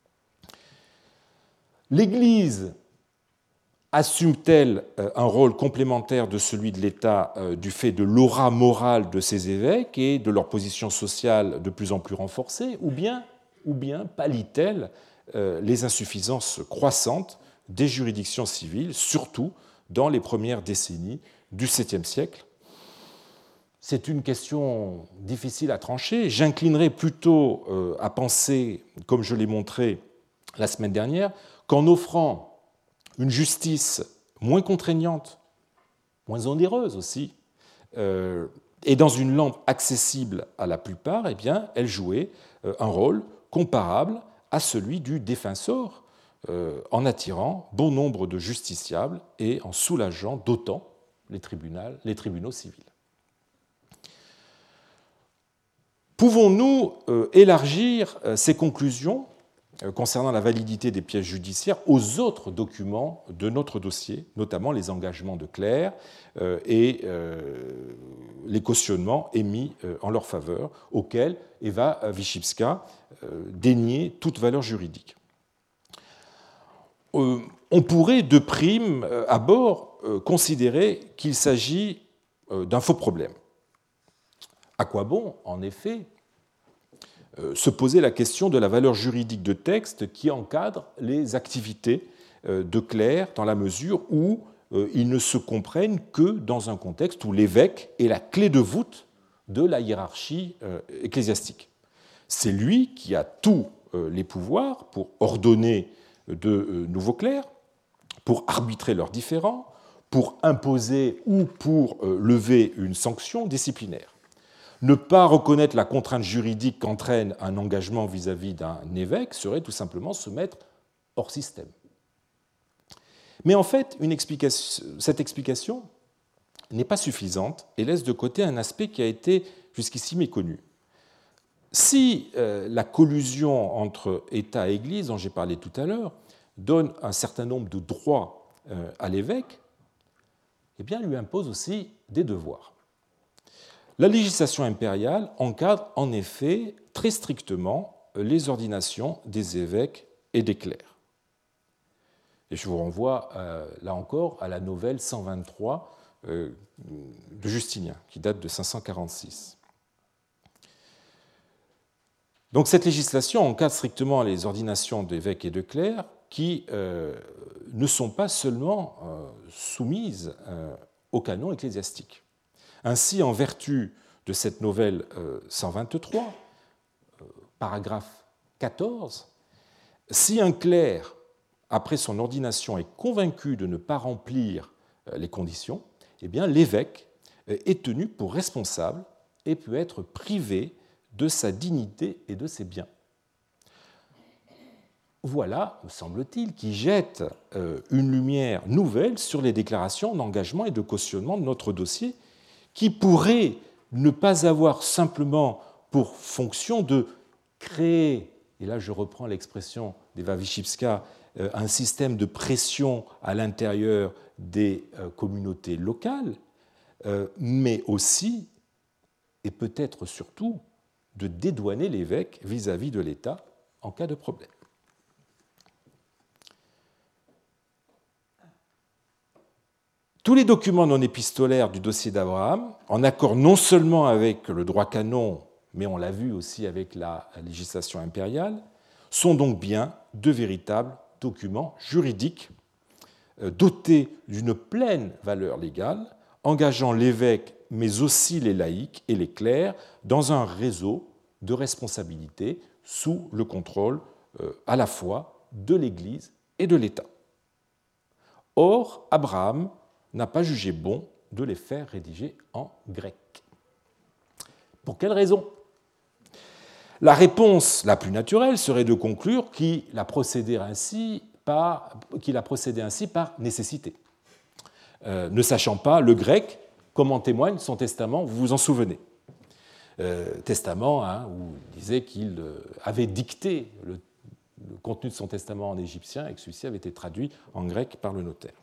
L'Église assume-t-elle un rôle complémentaire de celui de l'État du fait de l'aura morale de ces évêques et de leur position sociale de plus en plus renforcée, ou bien, ou bien pallie-t-elle les insuffisances croissantes des juridictions civiles, surtout dans les premières décennies du septième siècle? C'est une question difficile à trancher. J'inclinerai plutôt à penser, comme je l'ai montré la semaine dernière, qu'en offrant une justice moins contraignante, moins onéreuse aussi, euh, et dans une langue accessible à la plupart, eh bien, elle jouait un rôle comparable à celui du défenseur, euh, en attirant bon nombre de justiciables et en soulageant d'autant les tribunaux, les tribunaux civils. Pouvons-nous euh, élargir euh, ces conclusions concernant la validité des pièces judiciaires aux autres documents de notre dossier, notamment les engagements de clercs et les cautionnements émis en leur faveur, auxquels Eva Wierzbicka déniait toute valeur juridique? On pourrait, de prime abord, considérer qu'il s'agit d'un faux problème. À quoi bon, en effet, se poser la question de la valeur juridique de textes qui encadrent les activités de clercs dans la mesure où ils ne se comprennent que dans un contexte où l'évêque est la clé de voûte de la hiérarchie ecclésiastique. C'est lui qui a tous les pouvoirs pour ordonner de nouveaux clercs, pour arbitrer leurs différends, pour imposer ou pour lever une sanction disciplinaire. Ne pas reconnaître la contrainte juridique qu'entraîne un engagement vis-à-vis d'un évêque serait tout simplement se mettre hors système. Mais en fait, une explication, cette explication n'est pas suffisante et laisse de côté un aspect qui a été jusqu'ici méconnu. Si euh, la collusion entre État et Église, dont j'ai parlé tout à l'heure, donne un certain nombre de droits euh, à l'évêque, eh bien, elle lui impose aussi des devoirs. La législation impériale encadre en effet très strictement les ordinations des évêques et des clercs. Et je vous renvoie euh, là encore à la nouvelle cent vingt-trois euh, de Justinien, qui date de cinq cent quarante-six. Donc cette législation encadre strictement les ordinations d'évêques et de clercs qui euh, ne sont pas seulement euh, soumises euh, au canon ecclésiastique. Ainsi, en vertu de cette nouvelle cent vingt-trois, paragraphe quatorze, si un clerc, après son ordination, est convaincu de ne pas remplir les conditions, eh bien, l'évêque est tenu pour responsable et peut être privé de sa dignité et de ses biens. Voilà, me semble-t-il, qui jette une lumière nouvelle sur les déclarations d'engagement et de cautionnement de notre dossier, qui pourrait ne pas avoir simplement pour fonction de créer, et là je reprends l'expression d'Eva Wierzbicka, un système de pression à l'intérieur des communautés locales, mais aussi, et peut-être surtout, de dédouaner l'évêque vis-à-vis de l'État en cas de problème. Tous les documents non épistolaires du dossier d'Abraham, en accord non seulement avec le droit canon, mais on l'a vu aussi avec la législation impériale, sont donc bien de véritables documents juridiques dotés d'une pleine valeur légale, engageant l'évêque, mais aussi les laïcs et les clercs, dans un réseau de responsabilité sous le contrôle à la fois de l'Église et de l'État. Or, Abraham n'a pas jugé bon de les faire rédiger en grec. Pour quelle raison ? La réponse la plus naturelle serait de conclure qu'il a procédé ainsi par, qu'il a procédé ainsi par nécessité. Euh, ne sachant pas le grec, comme en témoigne son testament, vous vous en souvenez. Euh, testament hein, où il disait qu'il avait dicté le, le contenu de son testament en égyptien et que celui-ci avait été traduit en grec par le notaire.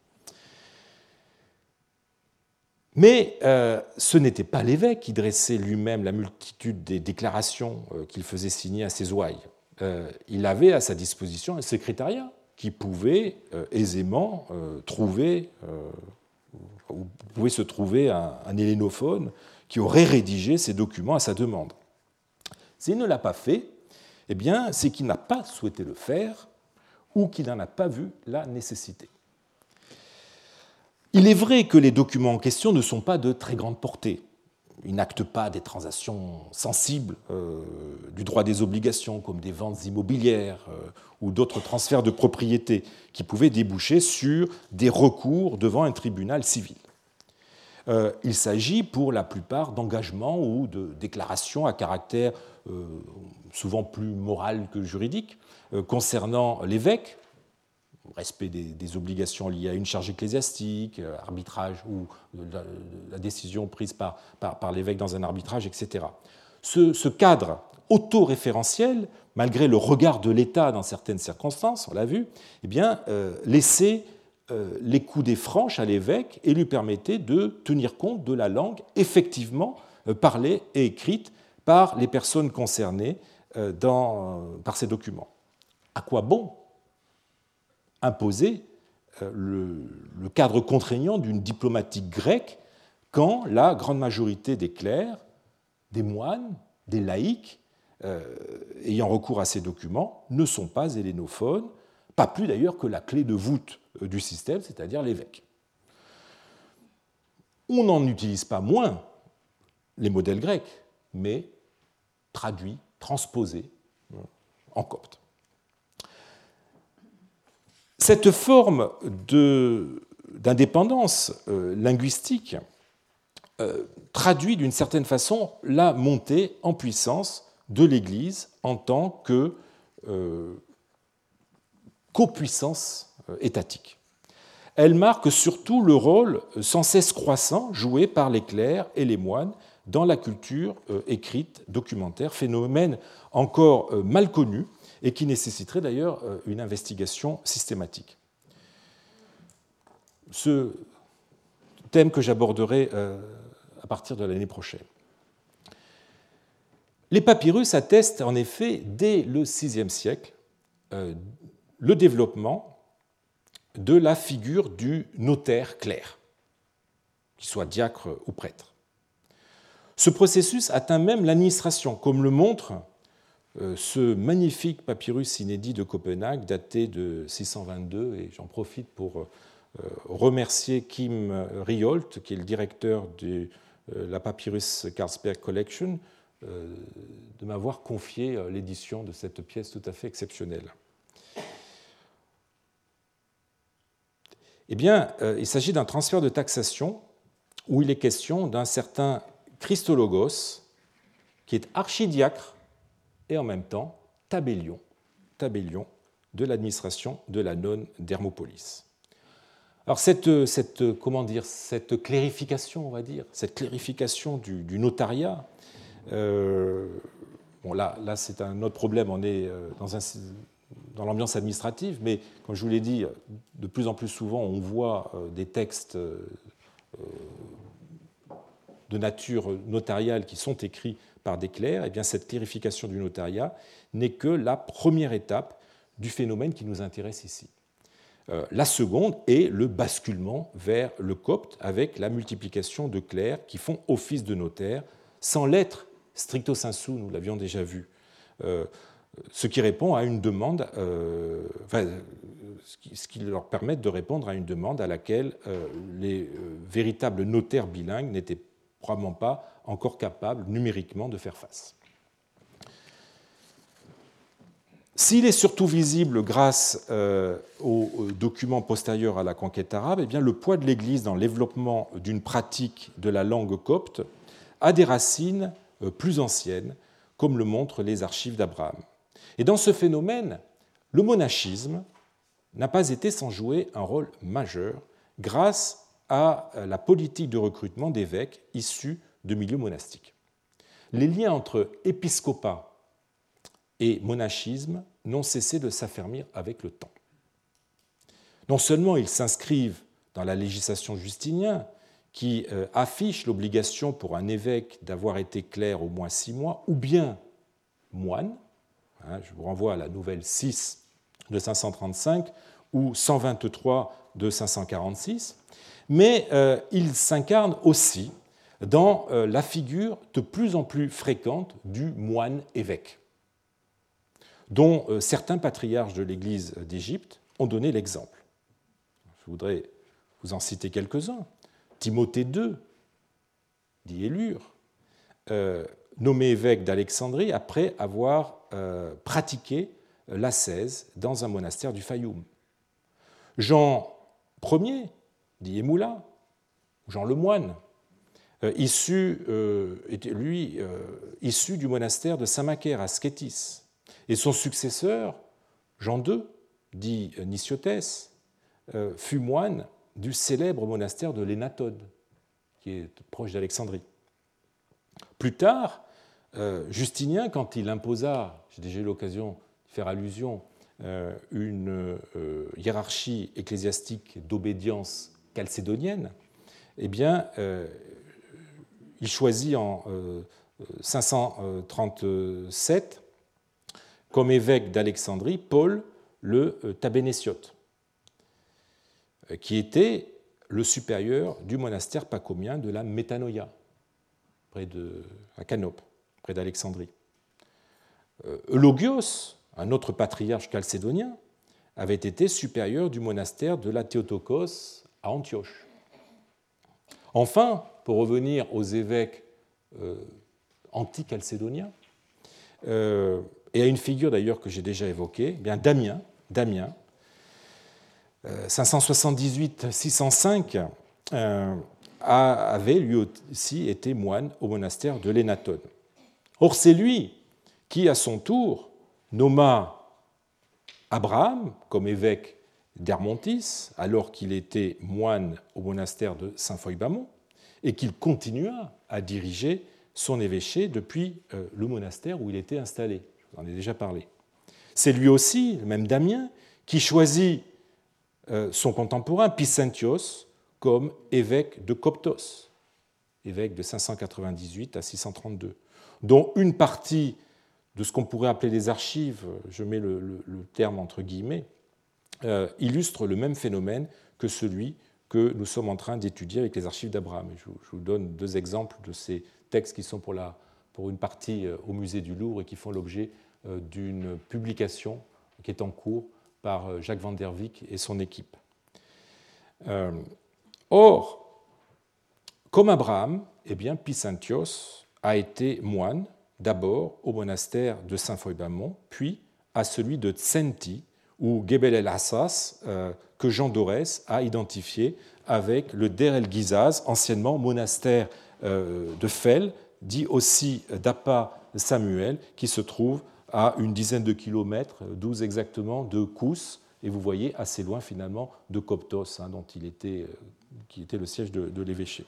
Mais euh, ce n'était pas l'évêque qui dressait lui-même la multitude des déclarations euh, qu'il faisait signer à ses ouailles. Euh, il avait à sa disposition un secrétariat qui pouvait euh, aisément euh, trouver, euh, ou pouvait se trouver un, un hellénophone qui aurait rédigé ces documents à sa demande. S'il ne l'a pas fait, eh bien, c'est qu'il n'a pas souhaité le faire ou qu'il n'en a pas vu la nécessité. Il est vrai que les documents en question ne sont pas de très grande portée. Ils n'actent pas des transactions sensibles euh, du droit des obligations, comme des ventes immobilières euh, ou d'autres transferts de propriété qui pouvaient déboucher sur des recours devant un tribunal civil. Euh, il s'agit pour la plupart d'engagements ou de déclarations à caractère euh, souvent plus moral que juridique euh, concernant l'évêque, respect des, des obligations liées à une charge ecclésiastique, arbitrage ou la, la décision prise par, par, par l'évêque dans un arbitrage, et cetera. Ce, ce cadre autoréférentiel, malgré le regard de l'État dans certaines circonstances, on l'a vu, eh bien, euh, laissait euh, les coudées franches à l'évêque et lui permettait de tenir compte de la langue effectivement euh, parlée et écrite par les personnes concernées euh, dans, euh, par ces documents. À quoi bon imposer le, le cadre contraignant d'une diplomatique grecque quand la grande majorité des clercs, des moines, des laïcs, euh, ayant recours à ces documents, ne sont pas hellénophones, pas plus d'ailleurs que la clé de voûte du système, c'est-à-dire l'évêque. On n'en utilise pas moins les modèles grecs, mais traduits, transposés en copte. Cette forme de, d'indépendance euh, linguistique euh, traduit d'une certaine façon la montée en puissance de l'Église en tant que euh, copuissance euh, étatique. Elle marque surtout le rôle sans cesse croissant joué par les clercs et les moines dans la culture euh, écrite documentaire, phénomène encore euh, mal connu et qui nécessiterait d'ailleurs une investigation systématique. Ce thème que j'aborderai à partir de l'année prochaine. Les papyrus attestent en effet, dès le sixième siècle, le développement de la figure du notaire clerc, qu'il soit diacre ou prêtre. Ce processus atteint même l'administration, comme le montre ce magnifique papyrus inédit de Copenhague, daté de six cent vingt-deux, et j'en profite pour remercier Kim Riolt, qui est le directeur de la Papyrus Carlsberg Collection, de m'avoir confié l'édition de cette pièce tout à fait exceptionnelle. Eh bien, il s'agit d'un transfert de taxation où il est question d'un certain Christologos, qui est archidiacre et en même temps tabellion, tabellion de l'administration de la nonne d'Hermopolis. Alors cette, cette, comment dire, cette clarification, on va dire, cette clarification du, du notariat, euh, bon là, là c'est un autre problème, on est dans, un, dans l'ambiance administrative, mais comme je vous l'ai dit, de plus en plus souvent on voit des textes euh, de nature notariale qui sont écrits par des clercs, et bien cette clarification du notariat n'est que la première étape du phénomène qui nous intéresse ici. La seconde est le basculement vers le copte avec la multiplication de clercs qui font office de notaire sans l'être stricto sensu, nous l'avions déjà vu, euh, ce qui répond à une demande, euh, enfin, ce, qui, ce qui leur permet de répondre à une demande à laquelle euh, les euh, véritables notaires bilingues n'étaient probablement pas encore capables numériquement de faire face. S'il est surtout visible grâce euh, aux, aux documents postérieurs à la conquête arabe, eh bien, le poids de l'Église dans le développement d'une pratique de la langue copte a des racines euh, plus anciennes, comme le montrent les archives d'Abraham. Et dans ce phénomène, le monachisme n'a pas été sans jouer un rôle majeur grâce à la politique de recrutement d'évêques issus de milieux monastiques. Les liens entre épiscopat et monachisme n'ont cessé de s'affermir avec le temps. Non seulement ils s'inscrivent dans la législation justinienne, qui euh, affiche l'obligation pour un évêque d'avoir été clerc au moins six mois, ou bien moine, hein, je vous renvoie à la nouvelle six de cinq cent trente-cinq ou cent vingt-trois de cinq cent quarante-six, mais euh, ils s'incarnent aussi dans euh, la figure de plus en plus fréquente du moine-évêque, dont euh, certains patriarches de l'Église d'Égypte ont donné l'exemple. Je voudrais vous en citer quelques-uns. Timothée deux, dit Élure, euh, nommé évêque d'Alexandrie après avoir euh, pratiqué l'ascèse dans un monastère du Fayoum. Jean Ier, dit Émoula, Jean le moine, euh, issu, euh, était lui euh, issu du monastère de Saint-Macaire à Scétis. Et son successeur, Jean deux, dit Niciotès, euh, fut moine du célèbre monastère de l'Énatode, qui est proche d'Alexandrie. Plus tard, euh, Justinien, quand il imposa, j'ai déjà eu l'occasion de faire allusion, euh, une euh, hiérarchie ecclésiastique d'obédience chalcédonienne, eh bien, euh, il choisit en euh, cinq cent trente-sept comme évêque d'Alexandrie Paul le Tabénétiote, qui était le supérieur du monastère pacomien de la Métanoïa, près de, à Canope, près d'Alexandrie. Eulogios, un autre patriarche chalcédonien, avait été supérieur du monastère de la Théotokos à Antioche. Enfin, pour revenir aux évêques euh, anti-chalcédoniens, euh, et à une figure d'ailleurs que j'ai déjà évoquée, eh bien Damien, Damien cinq cent soixante-dix-huit à six cent cinq, euh, avait lui aussi été moine au monastère de l'Énatode. Or, c'est lui qui, à son tour, nomma Abraham comme évêque d'Hermontis, alors qu'il était moine au monastère de Saint-Foy-Bamont, et qu'il continua à diriger son évêché depuis euh, le monastère où il était installé. Je vous en ai déjà parlé. C'est lui aussi, le même Damien, qui choisit son contemporain Picentios comme évêque de Coptos, évêque de cinq cent quatre-vingt-dix-huit à six cent trente-deux, dont une partie de ce qu'on pourrait appeler les archives, je mets le, le, le terme entre guillemets, euh, illustre le même phénomène que celui que nous sommes en train d'étudier avec les archives d'Abraham. Je, je vous donne deux exemples de ces textes qui sont pour, la, pour une partie au musée du Louvre et qui font l'objet euh, d'une publication qui est en cours par Jacques van der Wijk et son équipe. Euh, or, comme Abraham, eh bien, Picentios a été moine d'abord au monastère de Saint-Foy-Bamont, puis à celui de Tsenti, ou Gebel el-Assas, euh, que Jean Dorès a identifié avec le Der el-Gizaz, anciennement monastère euh, de Fell, dit aussi d'Appa Samuel, qui se trouve à une dizaine de kilomètres, douze exactement, de Kous, et vous voyez assez loin finalement de Coptos, hein, dont il était, qui était le siège de, de l'évêché.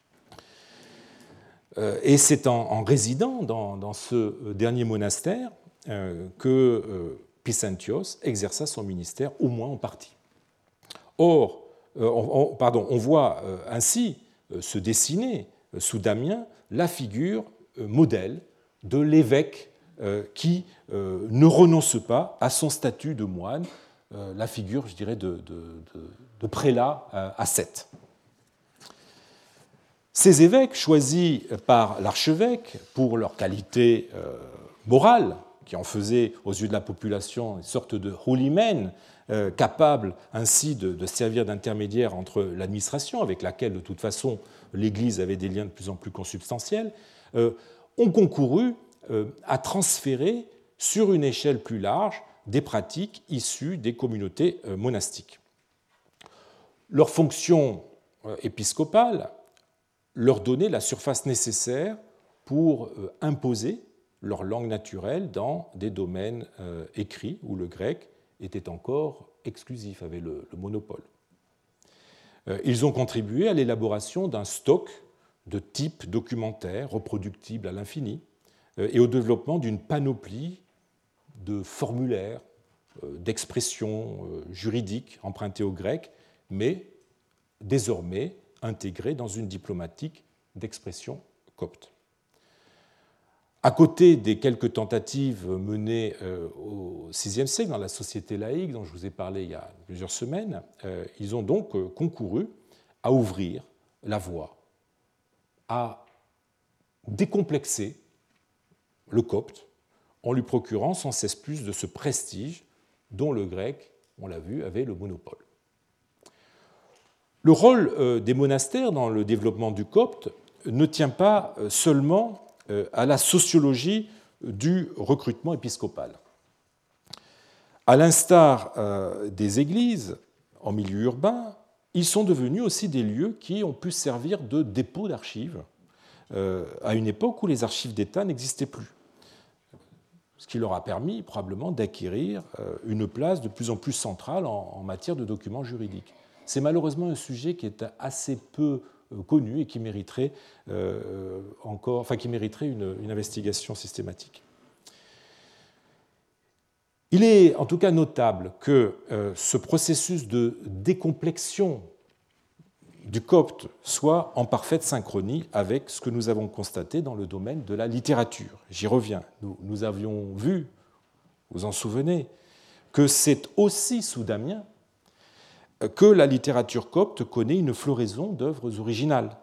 Euh, et c'est en, en résidant dans, dans ce dernier monastère euh, que euh, Picentios exerça son ministère, au moins en partie. Or, euh, on, on, pardon, on voit euh, ainsi euh, se dessiner euh, sous Damien la figure euh, modèle de l'évêque qui ne renonce pas à son statut de moine, euh, la figure, je dirais, de, de, de, de prélat à Sète. Ces évêques, choisis par l'archevêque pour leur qualité euh, morale, qui en faisait aux yeux de la population une sorte de holymen, euh, capable ainsi de, de servir d'intermédiaire entre l'administration, avec laquelle de toute façon l'Église avait des liens de plus en plus consubstantiels, euh, ont concouru euh, à transférer sur une échelle plus large des pratiques issues des communautés euh, monastiques. Leur fonction euh, épiscopale leur donnait la surface nécessaire pour euh, imposer leur langue naturelle dans des domaines euh, écrits où le grec était encore exclusif, avait le, le monopole. Euh, ils ont contribué à l'élaboration d'un stock de types documentaires reproductibles à l'infini euh, et au développement d'une panoplie de formulaires, euh, d'expressions euh, juridiques empruntées au grec, mais désormais intégrées dans une diplomatique d'expression copte. À côté des quelques tentatives menées au sixième siècle dans la société laïque dont je vous ai parlé il y a plusieurs semaines, ils ont donc concouru à ouvrir la voie, à décomplexer le copte en lui procurant sans cesse plus de ce prestige dont le grec, on l'a vu, avait le monopole. Le rôle des monastères dans le développement du copte ne tient pas seulement à la sociologie du recrutement épiscopal. À l'instar des églises en milieu urbain, ils sont devenus aussi des lieux qui ont pu servir de dépôt d'archives à une époque où les archives d'État n'existaient plus, ce qui leur a permis probablement d'acquérir une place de plus en plus centrale en matière de documents juridiques. C'est malheureusement un sujet qui est assez peu connu et qui mériterait, euh, encore, enfin, qui mériterait une, une investigation systématique. Il est en tout cas notable que euh, ce processus de décomplexion du copte soit en parfaite synchronie avec ce que nous avons constaté dans le domaine de la littérature. J'y reviens. Nous, nous avions vu, vous en souvenez, que c'est aussi sous Damien que la littérature copte connaît une floraison d'œuvres originales,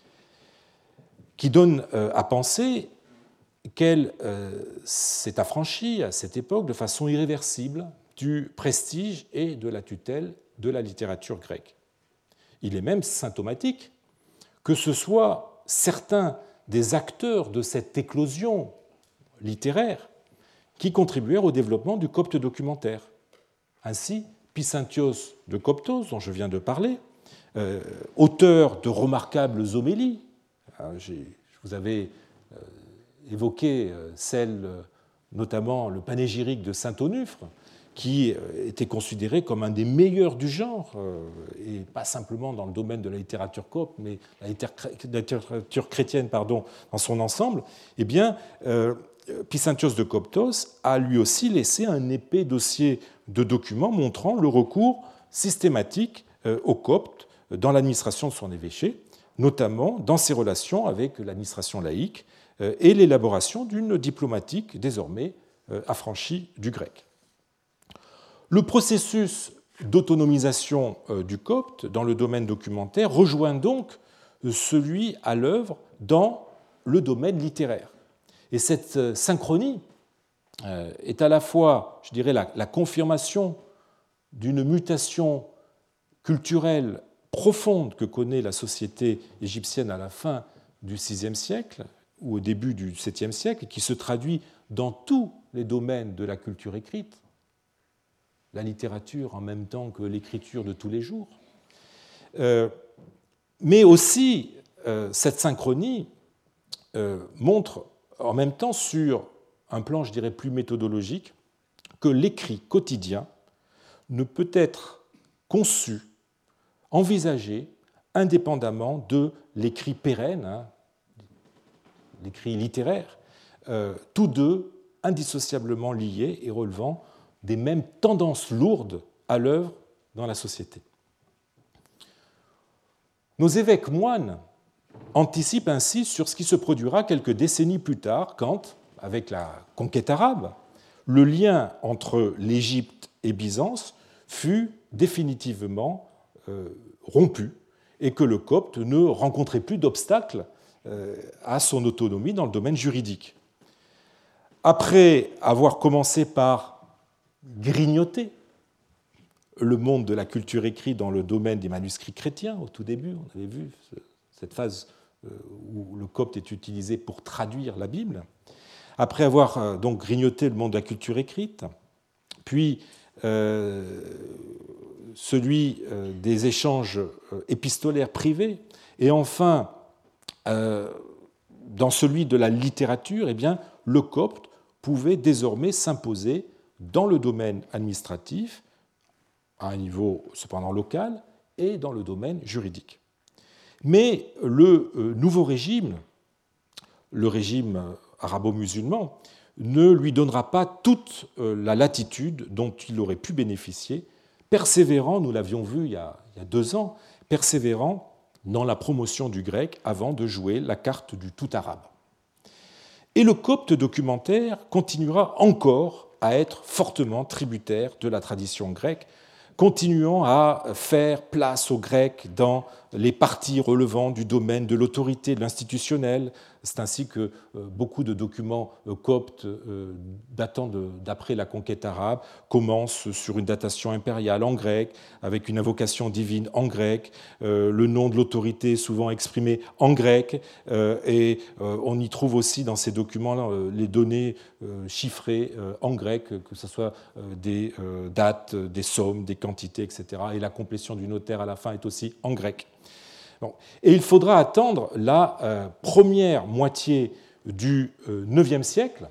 qui donne à penser qu'elle s'est affranchie à cette époque de façon irréversible du prestige et de la tutelle de la littérature grecque. Il est même symptomatique que ce soit certains des acteurs de cette éclosion littéraire qui contribuèrent au développement du copte documentaire. Ainsi, Pisinthios de Coptos, dont je viens de parler, euh, auteur de remarquables homélies, je vous avais euh, évoqué euh, celle, euh, notamment le panégyrique de Saint-Onufre, qui euh, était considéré comme un des meilleurs du genre, euh, et pas simplement dans le domaine de la littérature copte, mais la littérature chrétienne pardon, dans son ensemble, eh bien, euh, Pisinthios de Coptos a lui aussi laissé un épais dossier de documents montrant le recours systématique au copte dans l'administration de son évêché, notamment dans ses relations avec l'administration laïque et l'élaboration d'une diplomatique désormais affranchie du grec. Le processus d'autonomisation du copte dans le domaine documentaire rejoint donc celui à l'œuvre dans le domaine littéraire. Et cette synchronie est à la fois, je dirais, la, la confirmation d'une mutation culturelle profonde que connaît la société égyptienne à la fin du sixième siècle ou au début du septième siècle, qui se traduit dans tous les domaines de la culture écrite, la littérature en même temps que l'écriture de tous les jours, euh, mais aussi euh, cette synchronie euh, montre en même temps, sur un plan, je dirais, plus méthodologique, que l'écrit quotidien ne peut être conçu, envisagé, indépendamment de l'écrit pérenne, hein, l'écrit littéraire, euh, tous deux indissociablement liés et relevant des mêmes tendances lourdes à l'œuvre dans la société. Nos évêques moines anticipe ainsi sur ce qui se produira quelques décennies plus tard, quand, avec la conquête arabe, le lien entre l'Égypte et Byzance fut définitivement euh, rompu et que le copte ne rencontrait plus d'obstacles euh, à son autonomie dans le domaine juridique. Après avoir commencé par grignoter le monde de la culture écrite dans le domaine des manuscrits chrétiens, au tout début, on avait vu cette phase où le copte est utilisé pour traduire la Bible, après avoir donc grignoté le monde de la culture écrite, puis euh, celui euh, des échanges épistolaires privés, et enfin, euh, dans celui de la littérature, eh bien, le copte pouvait désormais s'imposer dans le domaine administratif, à un niveau cependant local, et dans le domaine juridique. Mais le nouveau régime, le régime arabo-musulman, ne lui donnera pas toute la latitude dont il aurait pu bénéficier, persévérant, nous l'avions vu il y a deux ans, persévérant dans la promotion du grec avant de jouer la carte du tout arabe. Et le copte documentaire continuera encore à être fortement tributaire de la tradition grecque, continuant à faire place aux Grecs dans les parties relevant du domaine de l'autorité, de l'institutionnel. C'est ainsi que beaucoup de documents coptes datant d'après la conquête arabe commencent sur une datation impériale en grec, avec une invocation divine en grec, le nom de l'autorité souvent exprimé en grec, et on y trouve aussi dans ces documents les données chiffrées en grec, que ce soit des dates, des sommes, des quantités, et cetera. Et la complétion du notaire à la fin est aussi en grec. Bon. Et il faudra attendre la euh, première moitié du euh, neuvième siècle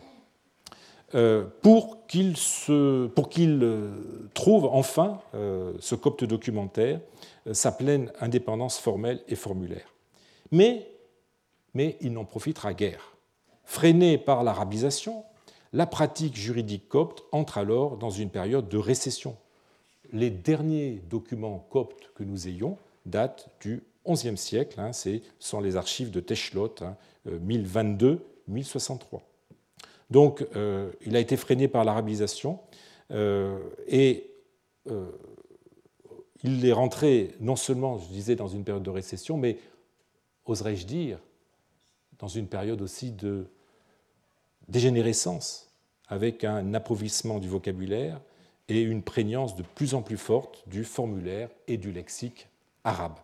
euh, pour qu'il se, pour qu'il euh, trouve enfin, euh, ce copte documentaire, euh, sa pleine indépendance formelle et formulaire. Mais, mais il n'en profitera guère. Freiné par l'arabisation, la pratique juridique copte entre alors dans une période de récession. Les derniers documents coptes que nous ayons datent du onzième siècle, hein, ce sont les archives de Techlot, hein, mille vingt-deux à mille soixante-trois. Donc, euh, il a été freiné par l'arabisation euh, et euh, il est rentré non seulement, je disais, dans une période de récession, mais, oserais-je dire, dans une période aussi de dégénérescence, avec un appauvrissement du vocabulaire et une prégnance de plus en plus forte du formulaire et du lexique arabe.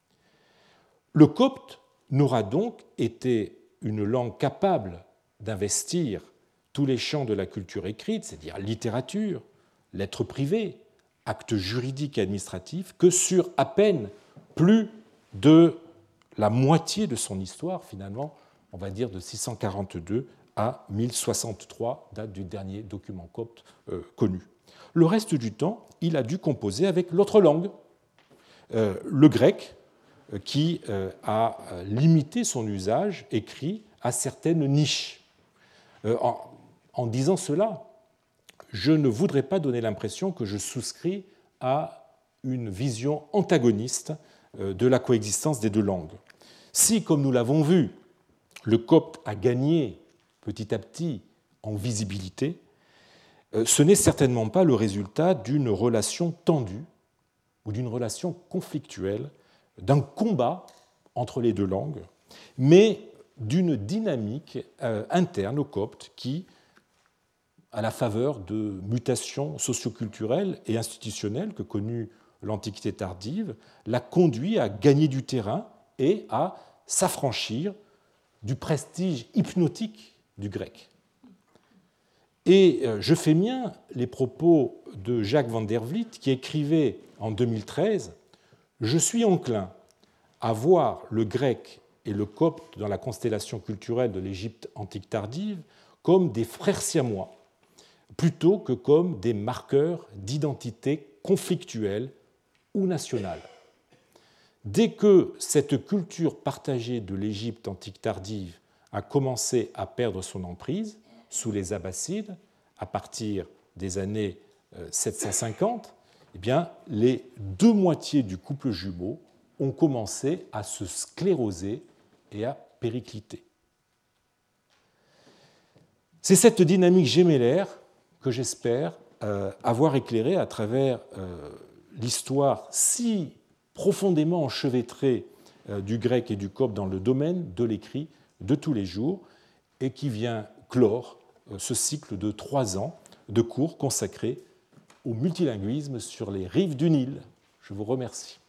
Le copte n'aura donc été une langue capable d'investir tous les champs de la culture écrite, c'est-à-dire littérature, lettres privées, actes juridiques et administratifs, que sur à peine plus de la moitié de son histoire, finalement, on va dire de six cent quarante-deux à mille soixante-trois, date du dernier document copte euh, connu. Le reste du temps, il a dû composer avec l'autre langue, euh, le grec, qui a limité son usage écrit à certaines niches. En disant cela, je ne voudrais pas donner l'impression que je souscris à une vision antagoniste de la coexistence des deux langues. Si, comme nous l'avons vu, le copte a gagné petit à petit en visibilité, ce n'est certainement pas le résultat d'une relation tendue ou d'une relation conflictuelle, d'un combat entre les deux langues, mais d'une dynamique interne au copte qui, à la faveur de mutations socioculturelles et institutionnelles que connut l'Antiquité tardive, l'a conduit à gagner du terrain et à s'affranchir du prestige hypnotique du grec. Et je fais mien les propos de Jacques van der Vliet qui écrivait en deux mille treize « Je suis enclin à voir le grec et le copte dans la constellation culturelle de l'Égypte antique tardive comme des frères siamois, plutôt que comme des marqueurs d'identité conflictuelle ou nationale. Dès que cette culture partagée de l'Égypte antique tardive a commencé à perdre son emprise, sous les Abbassides, à partir des années sept cent cinquante, eh bien, les deux moitiés du couple jumeau ont commencé à se scléroser et à péricliter. C'est cette dynamique gémellaire que j'espère euh, avoir éclairé à travers euh, l'histoire si profondément enchevêtrée euh, du grec et du copte dans le domaine de l'écrit de tous les jours, et qui vient clore euh, ce cycle de trois ans de cours consacrés au multilinguisme sur les rives du Nil. Je vous remercie.